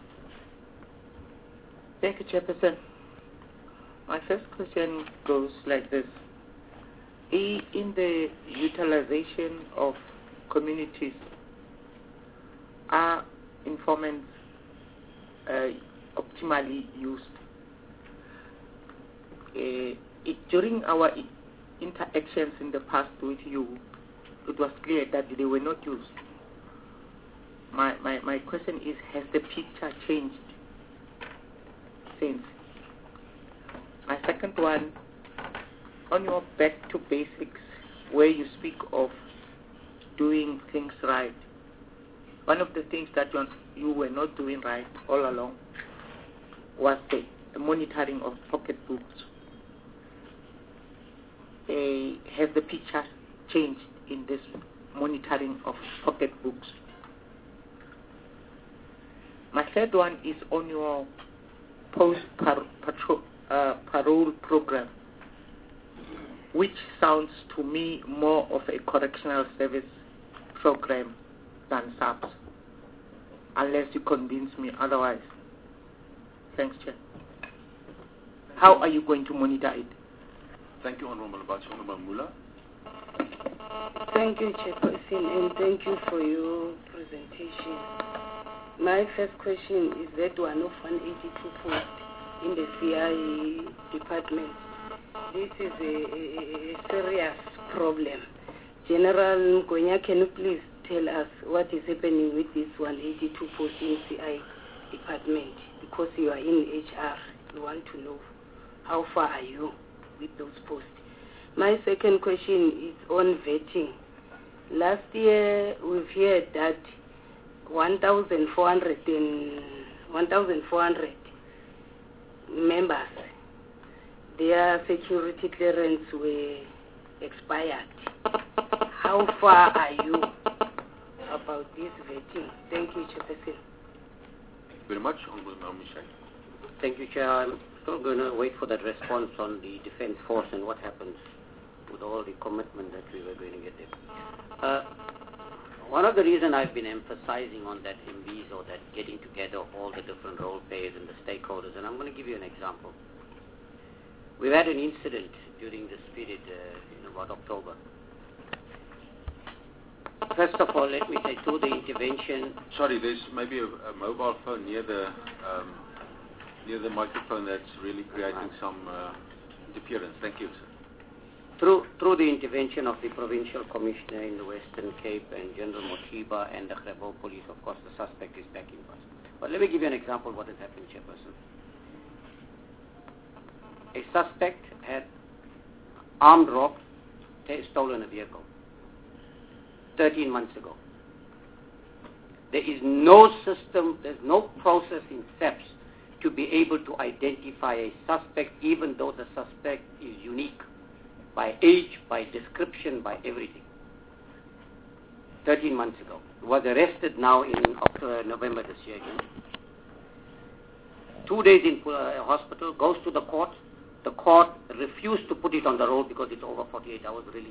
Thank you, Chairperson. My first question goes like this. In the utilization of communities, are informants optimally used? During our interactions in the past with you, it was clear that they were not used. My question is, has the picture changed since? My second one, on your back to basics, where you speak of doing things right, one of the things that you were not doing right all along was the monitoring of pocketbooks. Has the picture changed in this monitoring of pocketbooks? My third one is on your post-parole program, which sounds to me more of a correctional service program than SAPS, unless you convince me otherwise. Thanks, Chair. How are you going to monitor it? Thank you, Honorable Bachi. Honorable Mula. Thank you, Chairperson, and thank you for your presentation. My first question is that one of 182 posts in the CIA department. This is a serious problem. General Mgonya, can you please tell us what is happening with this 182 posts in CIA department? Because you are in HR, we want to know how far are you with those posts. My second question is on vetting. Last year we've heard that 1,400 members, their security clearance were expired. How far are you about this vetting? Thank you, Chairperson. Very much, Honorable Michelle. Thank you, Chair. I'm still going to wait for that response on the Defence Force and what happens with all the commitment that we were going to get there. One of the reasons I've been emphasizing on that MVs or that getting together of all the different role players and the stakeholders, and I'm going to give you an example. We've had an incident during this period in about October. First of all, let me say through the intervention... Sorry, there's maybe a mobile phone near the microphone that's really creating some interference. Thank you, sir. Through the intervention of the Provincial Commissioner in the Western Cape and General Mochiba and the Grebo Police, of course, the suspect is back in us. But let me give you an example of what has happened, Chairperson. A suspect had armed robbed, stolen a vehicle 13 months ago. There is no system, there's no process in SEPS to be able to identify a suspect, even though the suspect is unique by age, by description, by everything. 13 months ago. Was arrested now in November this year again. 2 days in hospital, goes to the court. The court refused to put it on the roll because it's over 48 hours releases.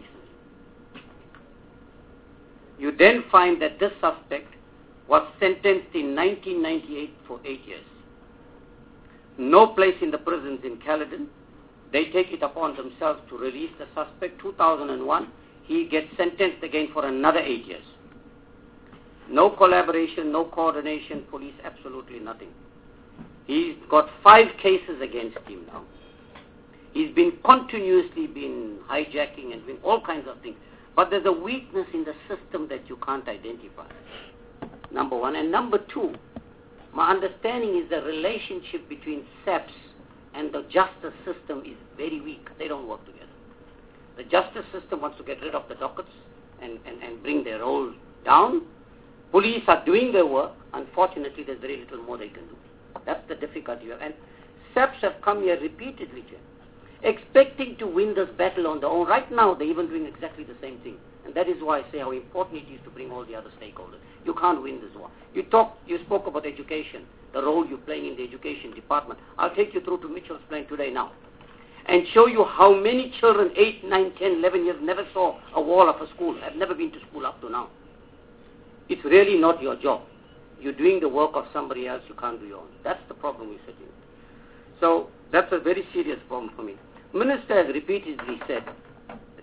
You then find that this suspect was sentenced in 1998 for 8 years. No place in the prisons in Caledon. They take it upon themselves to release the suspect. 2001, he gets sentenced again for another 8 years. No collaboration, no coordination, police, absolutely nothing. He's got 5 cases against him now. He's been continuously hijacking and doing all kinds of things. But there's a weakness in the system that you can't identify. Number one. And number two, my understanding is the relationship between SEPS and the justice system is very weak. They don't work together. The justice system wants to get rid of the dockets and bring their role down. Police are doing their work. Unfortunately, there's very little more they can do. That's the difficulty you have. And SEPS have come here repeatedly, expecting to win this battle on their own. Right now, they're even doing exactly the same thing. And that is why I say how important it is to bring all the other stakeholders. You can't win this war. You spoke about education, the role you're playing in the education department. I'll take you through to Mitchell's Plain today now and show you how many children, 8, 9, 10, 11 years, never saw a wall of a school, have never been to school up to now. It's really not your job. You're doing the work of somebody else, you can't do your own. That's the problem we're sitting with. So that's a very serious problem for me. Minister has repeatedly said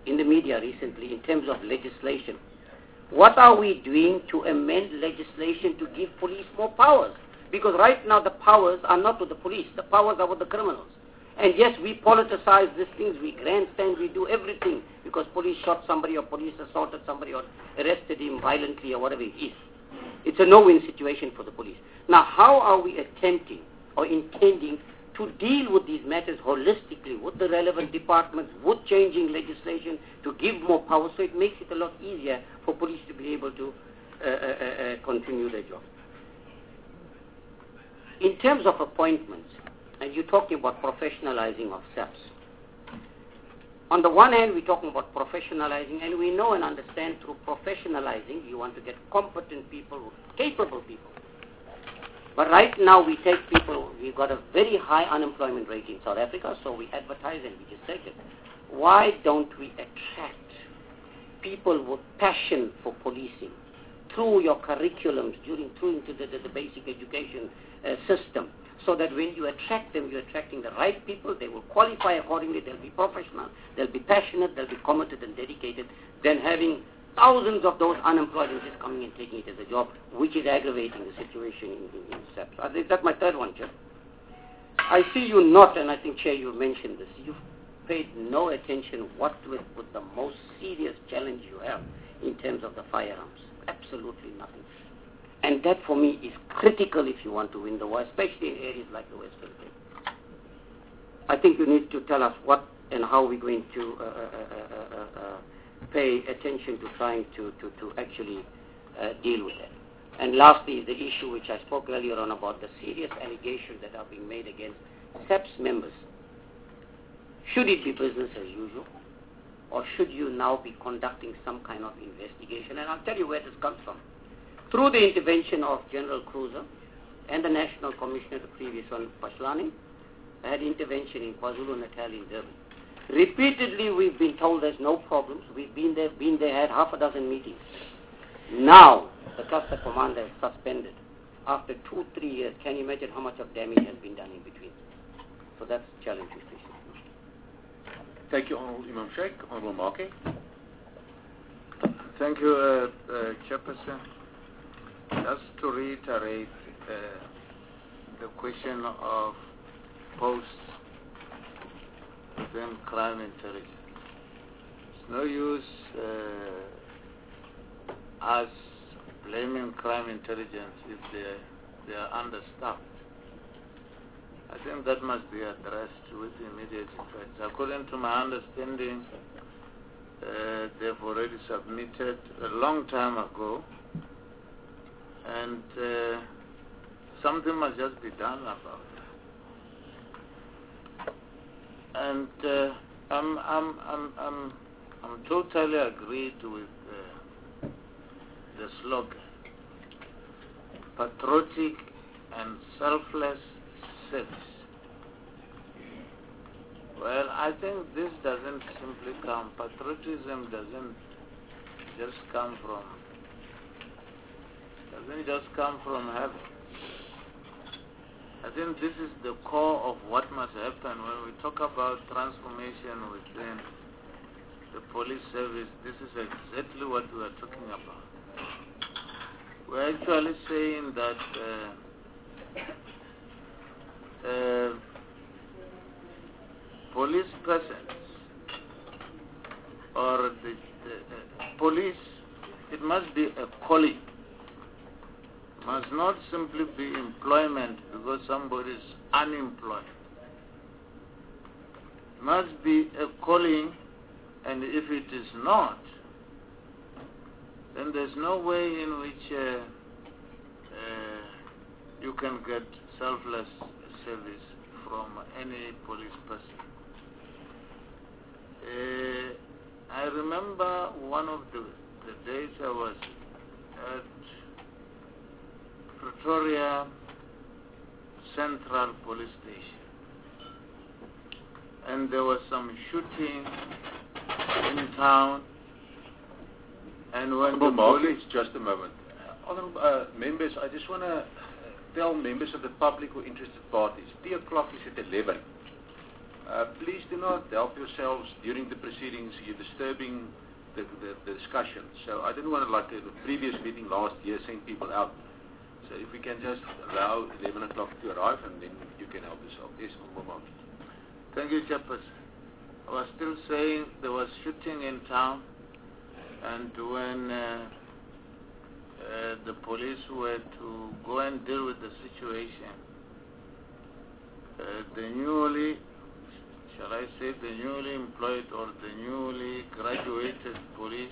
in the media recently in terms of legislation. What are we doing to amend legislation to give police more powers? Because right now the powers are not with the police. The powers are with the criminals. And yes, we politicize these things, we grandstand, we do everything because police shot somebody or police assaulted somebody or arrested him violently or whatever it is. It's a no-win situation for the police. Now, how are we attempting or intending to deal with these matters holistically with the relevant departments, with changing legislation to give more power so it makes it a lot easier for police to be able to continue their job? In terms of appointments, and you're talking about professionalizing of SAPS. On the one hand, we're talking about professionalizing, and we know and understand through professionalizing, you want to get competent people, capable people. But right now, we take people, we've got a very high unemployment rate in South Africa, so we advertise and we just take it. Why don't we attract people with passion for policing through your curriculums, through into the basic education system, so that when you attract them, you're attracting the right people, they will qualify accordingly, they'll be professional, they'll be passionate, they'll be committed and dedicated, than having thousands of those unemployed and just coming and taking it as a job, which is aggravating the situation in SAPS. I think that's my third one, Chair. I see you not, and I think, Chair, you mentioned this, you've paid no attention what with the most serious challenge you have in terms of the firearms. Absolutely nothing. And that for me is critical if you want to win the war, especially in areas like the Western Cape. I think you need to tell us what and how we're going to pay attention to trying to actually deal with that. And lastly, the issue which I spoke earlier on about the serious allegations that are being made against SAPS members. Should it be business as usual? Or should you now be conducting some kind of investigation? And I'll tell you where this comes from. Through the intervention of General Cruiser and the National Commissioner, the previous one, Pashlani, I had intervention in KwaZulu-Natal in Durban. Repeatedly, we've been told there's no problems. We've been there, had half a dozen meetings. Now, the cluster commander is suspended. After 2-3 years, can you imagine how much of damage has been done in between? So that's the challenge we face. Thank you, Honorable Imam Sheikh. Honorable Marke. Thank you, Chairperson. Just to reiterate the question of posts within crime intelligence. It's no use us blaming crime intelligence if they are understaffed. I think that must be addressed with immediate effect. According to my understanding, they've already submitted a long time ago, and something must just be done about it. And I'm totally agreed with the slogan, patriotic and selfless service. Well, I think this doesn't simply come, patriotism doesn't just come from heaven. I think this is the core of what must happen when we talk about transformation within the police service. This is exactly what we are talking about. We're actually saying that police presence or the police, it must be a calling. It must not simply be employment because somebody is unemployed. It must be a calling, and if it is not, then there's no way in which you can get selfless service from any police person. I remember one of the days I was at Pretoria Central Police Station, and there was some shooting in town. And when the police, just a moment. Honourable members, I just want to tell members of the public or interested parties, tea o'clock is at 11. Please do not help yourselves during the proceedings. You're disturbing the discussion. So I didn't want to, like the previous meeting last year, send people out. So if we can just allow 11 o'clock to arrive, and then you can help yourself. Yes, Honorable Mark. Thank you, Chairperson. I was still saying there was shooting in town, and when the police were to go and deal with the situation, the newly employed or the newly graduated police,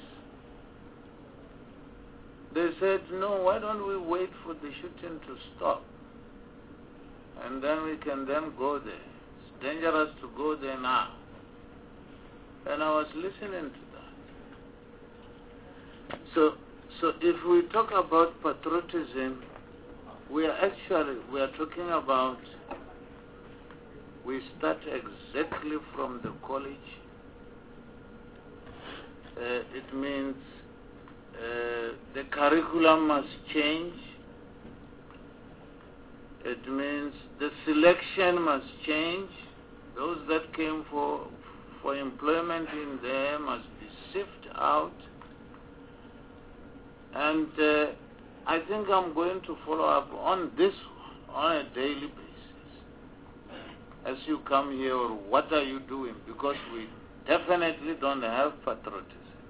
they said, no, why don't we wait for the shooting to stop, and then we can then go there. It's dangerous to go there now. And I was listening to that. So if we talk about patriotism, we are talking about, we start exactly from the college. It means the curriculum must change. It means the selection must change. Those that came for employment in there must be sifted out. And I think I'm going to follow up on this on a daily basis. As you come here, or what are you doing? Because we definitely don't have patriotism.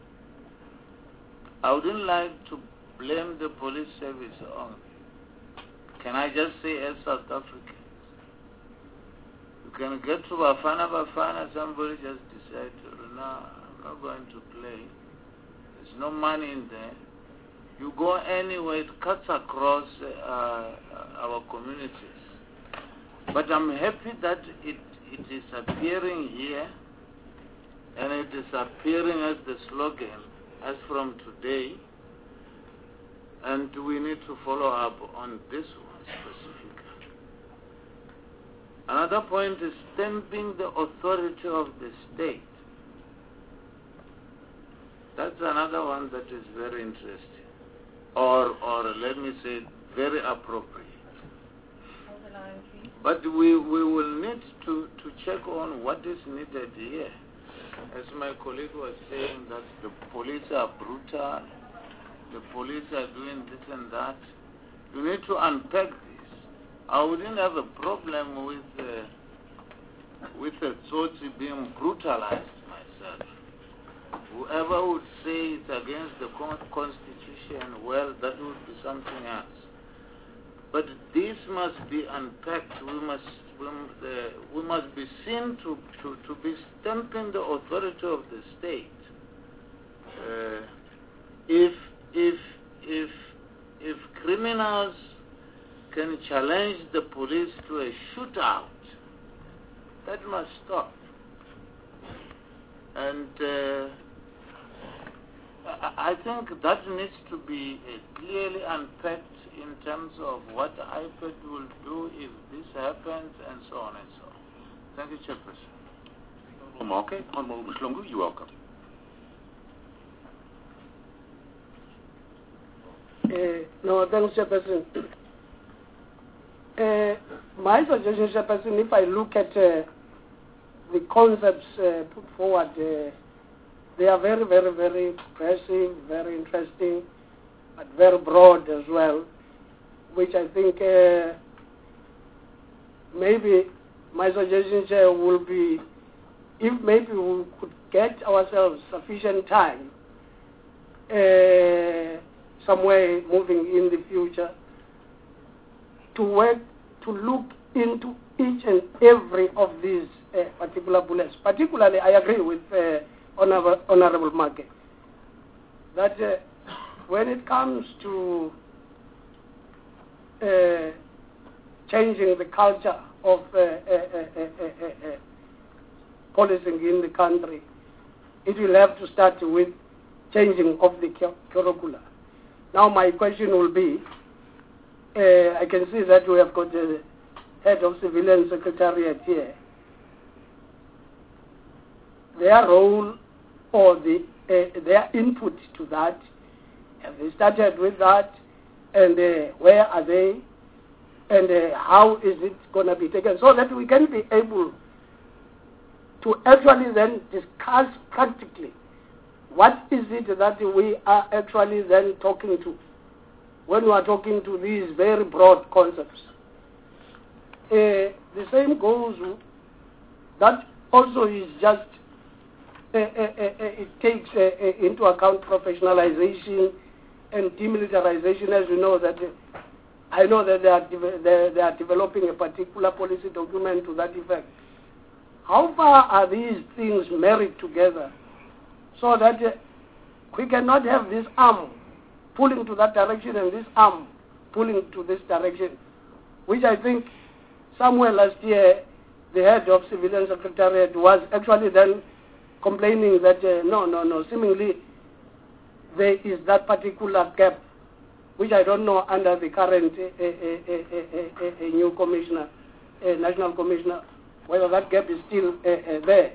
I wouldn't like to blame the police service on. Can I just say, as South Africans, you can get to Bafana, somebody just decide, no, I'm not going to play. There's no money in there. You go anywhere, it cuts across our communities. But I'm happy that it is appearing here, and it is appearing as the slogan as from today, and we need to follow up on this one specifically. Another point is stamping the authority of the state. That's another one that is very interesting, or let me say, very appropriate. But we will need to check on what is needed here. As my colleague was saying, that the police are brutal, the police are doing this and that. You need to unpack this. I wouldn't have a problem with a Tsotsi being brutalized myself. Whoever would say it's against the Constitution, well, that would be something else. But this must be unpacked. We must be seen to be stamping the authority of the state. If criminals can challenge the police to a shootout, that must stop. And I think that needs to be clearly unpacked in terms of what IPED will do if this happens, and so on and so on. Thank you, Chairperson. Honorable Marke, Honorable Mhlungu, you're welcome. No, thanks, Chairperson. My suggestion, Chairperson, if I look at the concepts put forward, they are very, very, very impressive, very interesting, but very broad as well, which I think maybe my suggestion will be, if maybe we could get ourselves sufficient time somewhere moving in the future to work, to look into each and every of these particular bullets. Particularly, I agree with Honorable Marke that when it comes to changing the culture of policing in the country, it will have to start with changing of the curricula. Now my question will be, I can see that we have got the head of civilian secretariat here. Their role or their input to that, have they started with that, and where are they, and how is it going to be taken, so that we can be able to actually then discuss practically what is it that we are actually then talking to when we are talking to these very broad concepts. The same goes, that also is just, it takes into account professionalization and demilitarization. As you know, that I know that they are developing a particular policy document to that effect. How far are these things married together so that we cannot have this arm pulling to that direction and this arm pulling to this direction, which I think somewhere last year the head of Civilian Secretariat was actually then complaining that no, seemingly there is that particular gap, which I don't know under the current new commissioner, national commissioner, whether that gap is still there.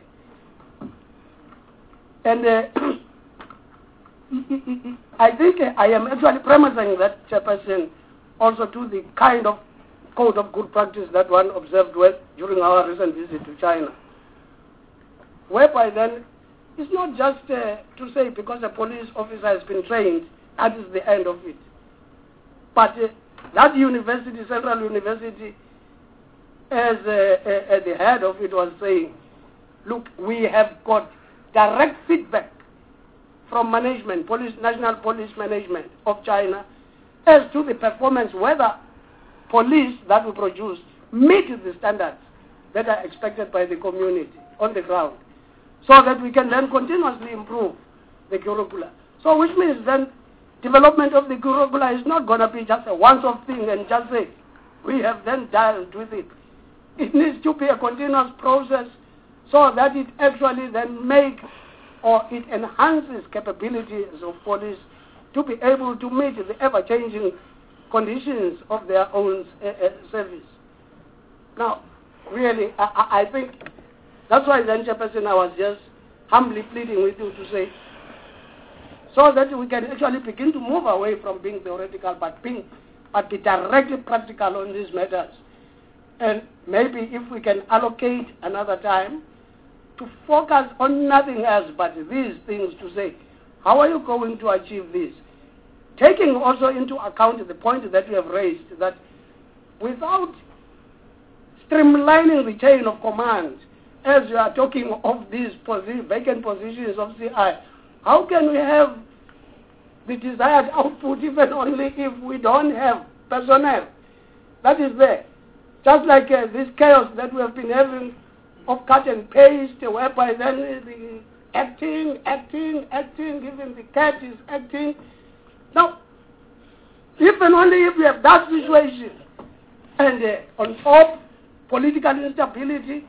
And I think I am actually premising that, Chairperson, also to the kind of code of good practice that one observed during our recent visit to China, whereby then it's not just to say because a police officer has been trained, that is the end of it. But that university, Central University, as the head of it was saying, look, we have got direct feedback from management, national police management of China, as to the performance, whether police that we produce meet the standards that are expected by the community on the ground, so that we can then continuously improve the curricula. So which means then development of the curricula is not going to be just a once-off thing and just say, we have then dealt with it. It needs to be a continuous process so that it actually then makes or it enhances capabilities of police to be able to meet the ever-changing conditions of their own service. Now, really, I think that's why then, Chairperson, I was just humbly pleading with you to say, so that we can actually begin to move away from being theoretical, but be directly practical on these matters. And maybe if we can allocate another time to focus on nothing else but these things, to say, how are you going to achieve this? Taking also into account the point that you have raised, that without streamlining the chain of command, as you are talking of these vacant positions of CI, how can we have the desired output even only if we don't have personnel that is there? Just like this chaos that we have been having of cut and paste, whereby then the acting, even the cat is acting. Now, even only if we have that situation, and on top, political instability,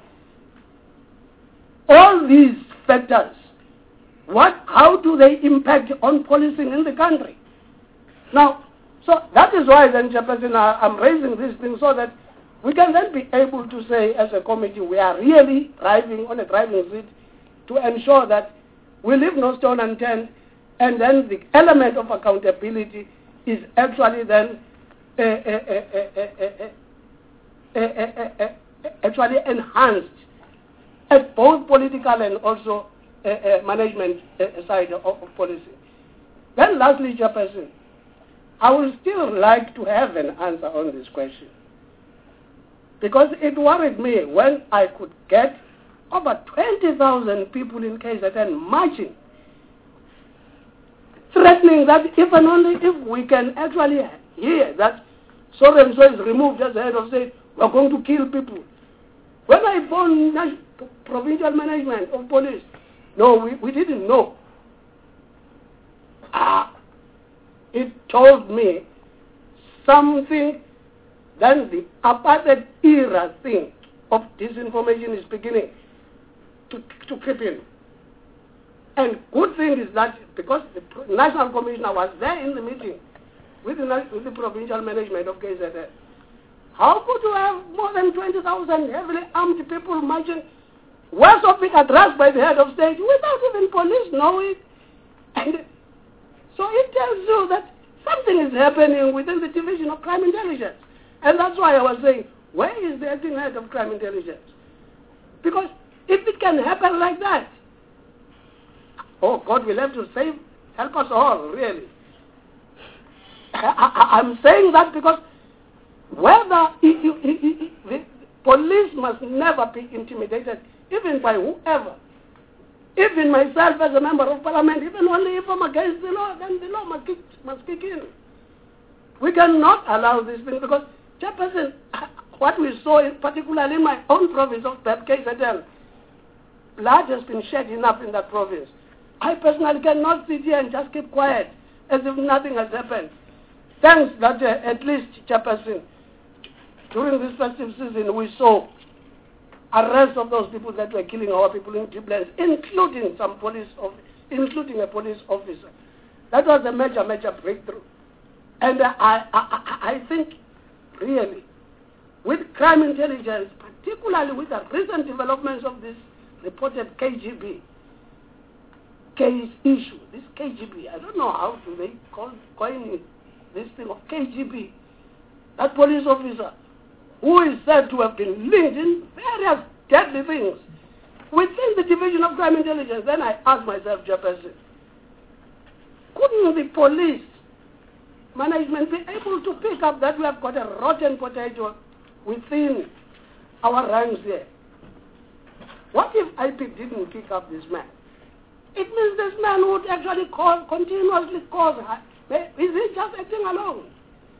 all these factors, how do they impact on policing in the country? Now, so that is why then, Chairperson, I'm raising these things so that we can then be able to say as a committee we are really driving on a driving seat to ensure that we leave no stone unturned, and then the element of accountability is actually then actually enhanced at both political and also management side of policy. Then lastly, Chairperson, I would still like to have an answer on this question, because it worried me when I could get over 20,000 people in KZN marching, threatening that if and only if we can actually hear that so-and-so is removed as the head of state, we're going to kill people. When I phoned provincial management of police, no, we didn't know. It told me something. Then the apartheid era thing of disinformation is beginning to creep in. And good thing is that because the National Commissioner was there in the meeting with the provincial management of KZN, how could you have more than 20,000 heavily armed people marching, worst of it addressed by the head of state, without even police knowing? And so it tells you that something is happening within the Division of Crime Intelligence. And that's why I was saying, where is the acting head of crime intelligence? Because If it can happen like that, oh, God will have to help us all, really. I'm saying that because whether the police must never be intimidated, even by whoever. Even myself as a member of parliament, even only if I'm against the law, then the law must kick in. We cannot allow this thing because, Chairperson, what we saw, particularly in my own province of KZN, blood has been shed enough in that province. I personally cannot sit here and just keep quiet as if nothing has happened. Thanks that at least, Chairperson, during this festive season we saw arrest of those people that were killing our people in Triples, including including a police officer. That was a major, major breakthrough. And I think, really, with crime intelligence, particularly with the recent developments of this reported KGB case issue, this KGB, I don't know how do they coin this thing of KGB, that police officer who is said to have been linked in various deadly things within the Division of Crime Intelligence. Then I ask myself, Chairperson, couldn't the police management be able to pick up that we have got a rotten potato within our ranks here? What if IP didn't pick up this man? It means this man would actually continuously cause harm. Is he just acting alone?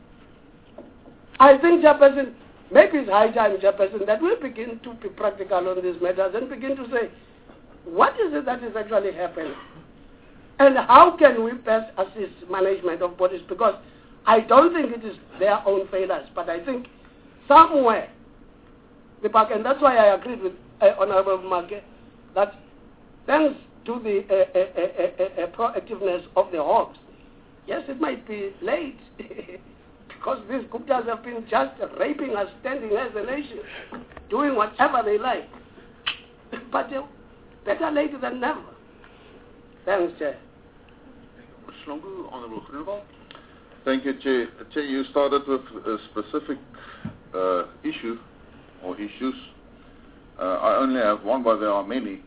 I think, Chairperson, maybe it's high time, Chairperson, that we begin to be practical on these matters and begin to say, what is it that is actually happening? And how can we best assist management of police? Because I don't think it is their own failures, but I think somewhere, and that's why I agreed with Honorable Marke, that thanks to the proactiveness of the Hawks, yes, it might be late, because these Guptas have been just raping us, standing as a nation, doing whatever they like. But better late than never. Thanks, Chair. Honorable Groenewald. Thank you, Chair. Chair, you started with a specific issue or issues. I only have one, but there are many.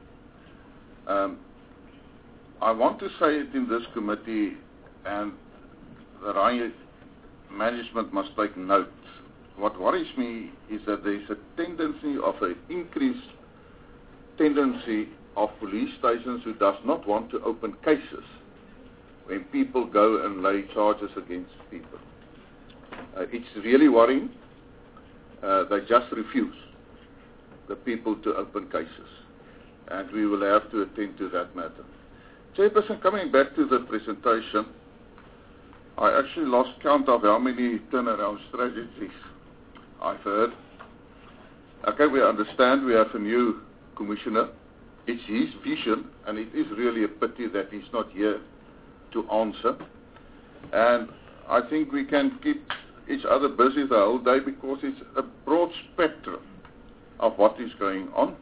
I want to say it in this committee, and the Rhine management must take note. What worries me is that there is a tendency of an increased tendency of police stations who does not want to open cases when people go and lay charges against people. It's really worrying. They just refuse the people to open cases, and we will have to attend to that matter. Chairperson, coming back to the presentation, I actually lost count of how many turnaround strategies I've heard. Okay, we understand we have a new commissioner. It's his vision, and it is really a pity that he's not here to answer. And I think we can keep each other busy the whole day because it's a broad spectrum of what is going on.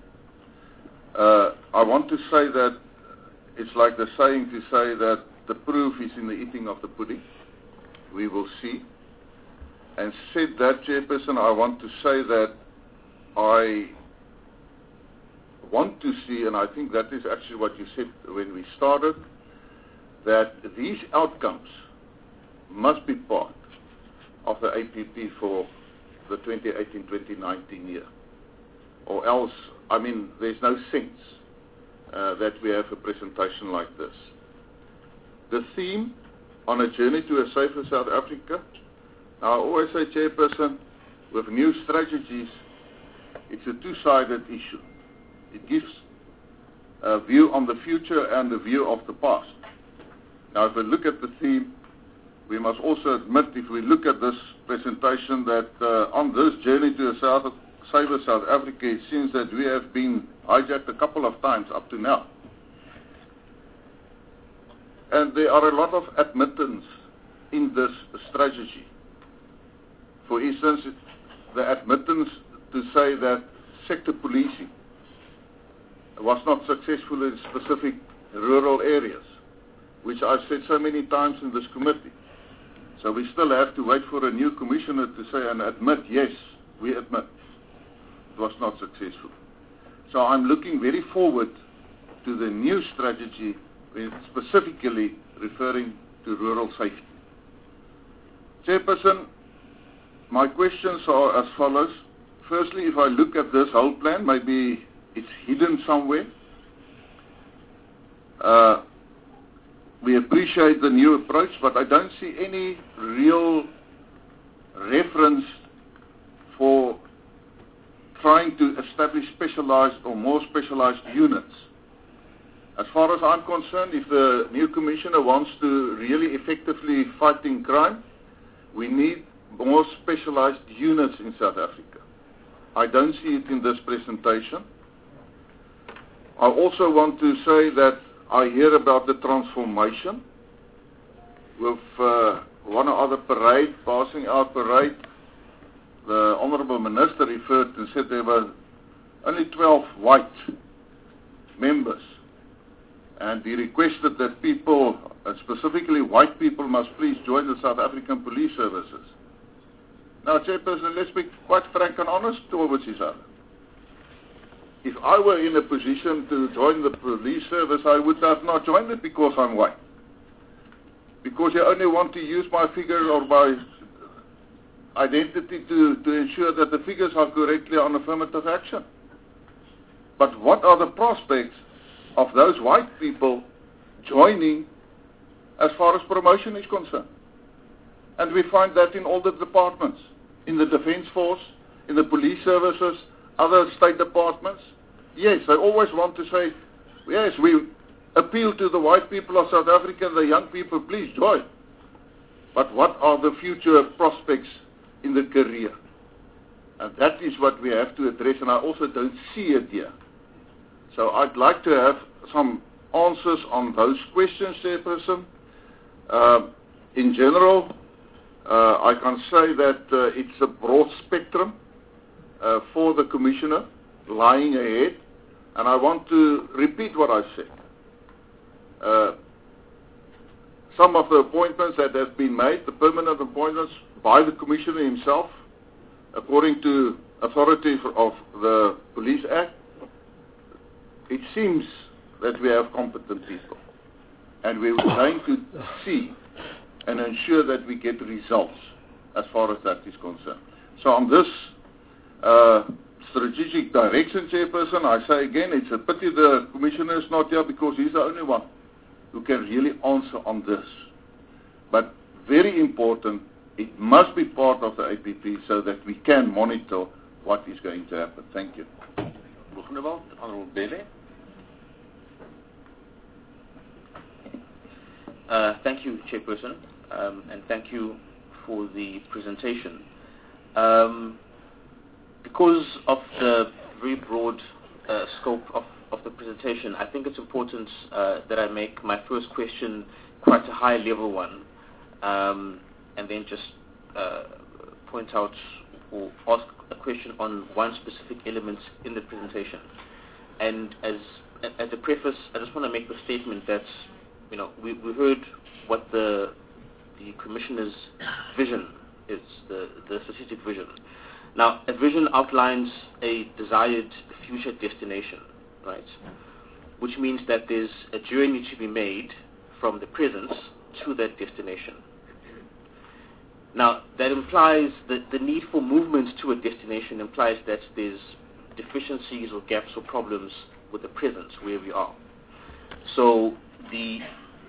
I want to say that it's like the saying to say that the proof is in the eating of the pudding. We will see. And said that, Chairperson, I want to say that I want to see, and I think that is actually what you said when we started, that these outcomes must be part of the APP for the 2018-2019 year. Or else, I mean, there's no sense that we have a presentation like this. The theme, on a journey to a safer South Africa, now I always say, Chairperson, with new strategies, it's a two-sided issue. It gives a view on the future and a view of the past. Now, if we look at the theme, we must also admit, if we look at this presentation, that on this journey to a safer South Africa, it seems that we have been hijacked a couple of times up to now. And there are a lot of admittance in this strategy. For instance, the admittance to say that sector policing was not successful in specific rural areas, which I've said so many times in this committee. So we still have to wait for a new commissioner to say and admit, yes, we admit it was not successful. So I'm looking very forward to the new strategy, specifically referring to rural safety. Chairperson, my questions are as follows. Firstly, if I look at this whole plan, maybe it's hidden somewhere. We appreciate the new approach, but I don't see any real reference for trying to establish specialized or more specialized units. As far as I'm concerned, if the new commissioner wants to really effectively fighting crime, we need more specialized units in South Africa. I don't see it in this presentation. I also want to say that I hear about the transformation with one or other parade, passing out parade. The Honourable Minister referred and said there were only 12 white members. And he requested that people, specifically white people, must please join the South African Police Services. Now, Chairperson, let's be quite frank and honest towards each other. If I were in a position to join the police service, I would have not joined it because I'm white. Because you only want to use my figure or my identity to ensure that the figures are correctly on affirmative action. But what are the prospects of those white people joining as far as promotion is concerned? And we find that in all the departments, in the Defence Force, in the police services, other state departments. Yes, they always want to say, yes, we appeal to the white people of South Africa and the young people, please join. But what are the future prospects in the career? And that is what we have to address, and I also don't see it here. So I'd like to have some answers on those questions, Chairperson. In general, I can say that it's a broad spectrum for the Commissioner lying ahead, and I want to repeat what I said. Some of the appointments that have been made, the permanent appointments by the Commissioner himself, according to authority of the Police Act, it seems that we have competent people, and we're going to see and ensure that we get results as far as that is concerned. So on this strategic direction, Chairperson, I say again, it's a pity the Commissioner is not here because he's the only one who can really answer on this. But very important, it must be part of the APP so that we can monitor what is going to happen. Thank you. Honourable Bele. Thank you, Chairperson, and thank you for the presentation. Because of the very broad scope of the presentation, I think it's important that I make my first question quite a high-level one, and then just point out or ask a question on one specific element in the presentation. And as a preface, I just want to make the statement that, you know, we heard what the Commissioner's vision is, the strategic vision. Now, a vision outlines a desired future destination, right? Which means that there's a journey to be made from the present to that destination. Now, that implies that the need for movement to a destination implies that there's deficiencies or gaps or problems with the present, where we are. So the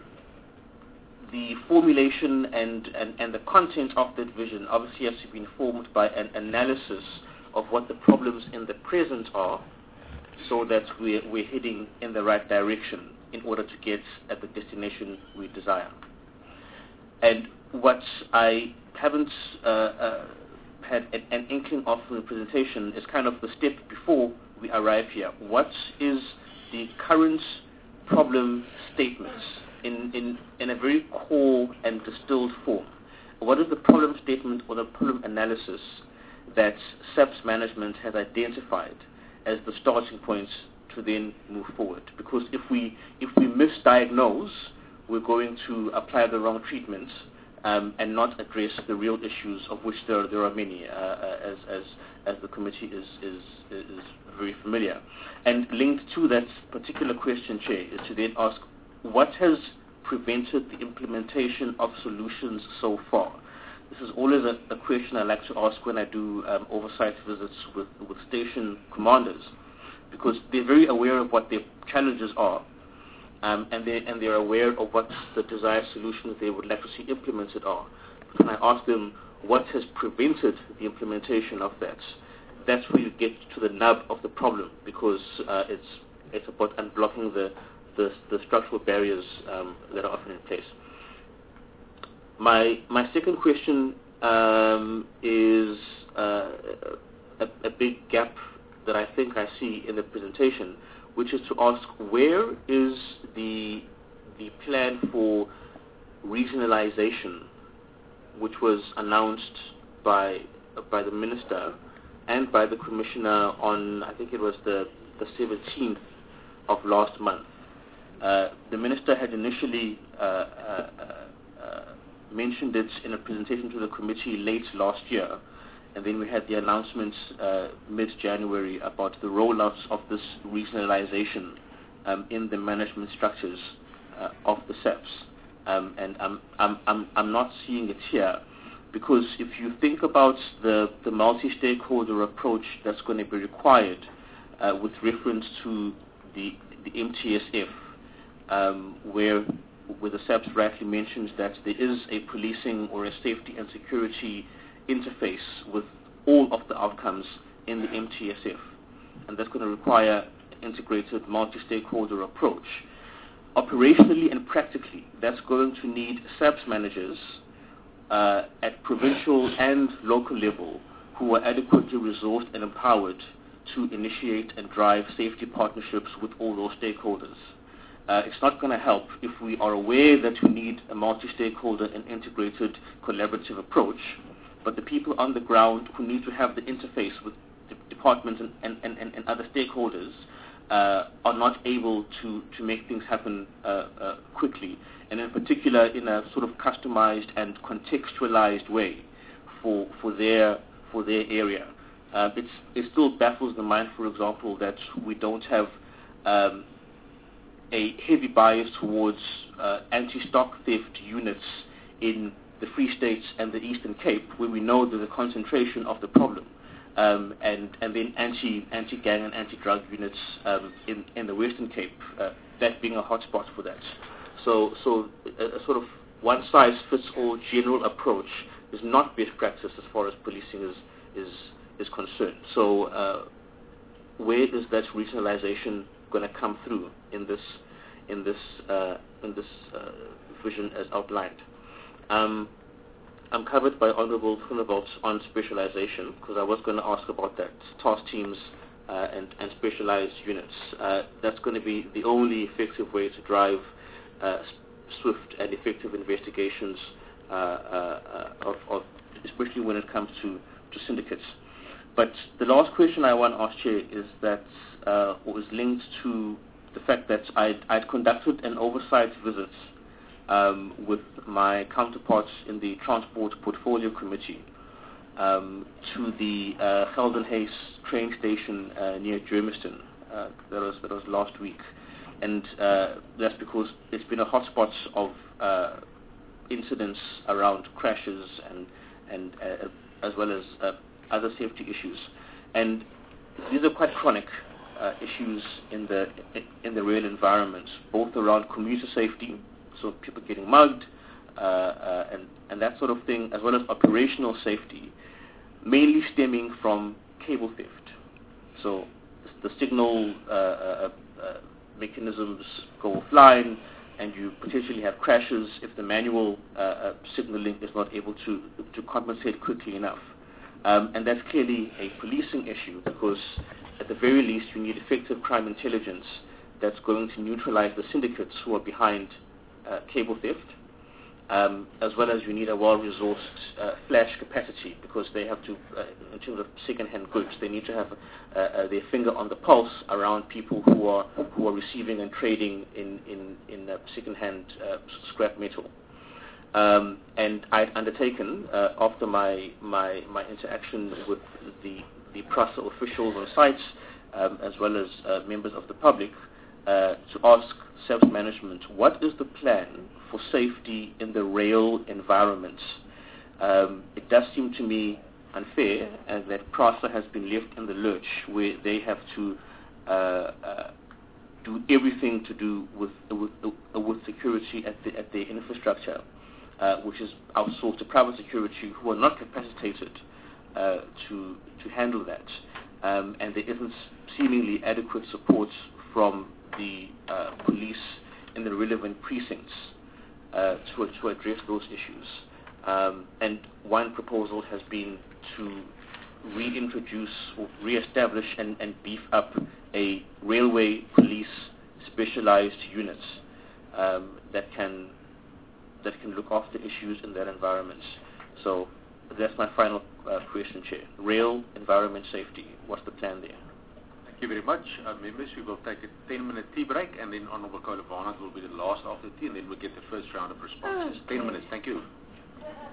formulation and the content of that vision obviously has to be informed by an analysis of what the problems in the present are, so that we're heading in the right direction in order to get at the destination we desire. And what I haven't had an inkling of from the presentation is kind of the step before we arrive here. What is the current problem statements in a very core and distilled form? What is the problem statement or the problem analysis that SAP's management has identified as the starting point to then move forward? Because if we misdiagnose, we're going to apply the wrong treatments and not address the real issues, of which there are many, as the committee is very familiar. And linked to that particular question, Chair, is to then ask, what has prevented the implementation of solutions so far? This is always a question I like to ask when I do oversight visits with station commanders, because they're very aware of what their challenges are, and they're aware of what the desired solutions they would like to see implemented are. But when I ask them what has prevented the implementation of that, that's where you get to the nub of the problem, because it's about unblocking the structural barriers that are often in place. My second question is a big gap that I think I see in the presentation, which is to ask, where is the plan for regionalization, which was announced by the Minister and by the Commissioner on, I think it was the 17th of last month. The Minister had initially mentioned it in a presentation to the committee late last year, and then we had the announcements mid-January about the rollout of this regionalization in the management structures of the SAPS. And I'm not seeing it here, because if you think about the multi-stakeholder approach that's going to be required with reference to the MTSF, where the SAPS rightly mentions that there is a policing or a safety and security interface with all of the outcomes in the MTSF, and that's going to require an integrated multi-stakeholder approach. Operationally and practically, that's going to need SAPS managers at provincial and local level who are adequately resourced and empowered to initiate and drive safety partnerships with all those stakeholders. It's not going to help if we are aware that we need a multi-stakeholder and integrated collaborative approach, but the people on the ground who need to have the interface with departments and other stakeholders are not able to make things happen quickly, and in particular in a sort of customized and contextualized way for their area. It still baffles the mind, for example, that we don't have a heavy bias towards anti-stock theft units in the Free States and the Eastern Cape, where we know there's a concentration of the problem, and then anti-gang and anti-drug units in the Western Cape, that being a hotspot for that. So a sort of one-size-fits-all general approach is not best practice as far as policing is concerned. So where is that regionalization going to come through in this vision as outlined? I'm covered by Honourable Groenewald on specialization, because I was going to ask about that, task teams and specialized units. That's going to be the only effective way to drive swift and effective investigations, especially when it comes to syndicates. But the last question I want to ask, Chair, is that was linked to the fact that I'd conducted an oversight visit with my counterparts in the Transport Portfolio Committee to the Geldenhuys train station near Germiston. That was last week, and that's because it's been a hotspot of incidents around crashes and as well as other safety issues, and these are quite chronic issues in the rail environment, both around commuter safety, so people getting mugged and that sort of thing, as well as operational safety, mainly stemming from cable theft. So the signal mechanisms go offline, and you potentially have crashes if the manual signaling is not able to compensate quickly enough. And that's clearly a policing issue, because at the very least you need effective crime intelligence that's going to neutralize the syndicates who are behind cable theft, as well as you need a well-resourced flash capacity, because they have to, in terms of second-hand goods, they need to have their finger on the pulse around people who are receiving and trading in second-hand scrap metal. And I'd undertaken, after my interaction with the PRASA officials on sites, as well as members of the public, to ask SAPS management, what is the plan for safety in the rail environment? It does seem to me unfair that PRASA has been left in the lurch, where they have to do everything to do with security at the infrastructure, which is outsourced to private security, who are not capacitated to handle that, and there isn't seemingly adequate support from the police in the relevant precincts to address those issues. And one proposal has been to reintroduce or re-establish and beef up a railway police specialized unit that can look after issues in that environment. So that's my final question, Chair. Rail environment safety. What's the plan there? Thank you very much. Members, we will take a 10-minute tea break, and then Honourable Kolovanov will be the last after tea, and then we'll get the first round of responses. 10 minutes. Thank you.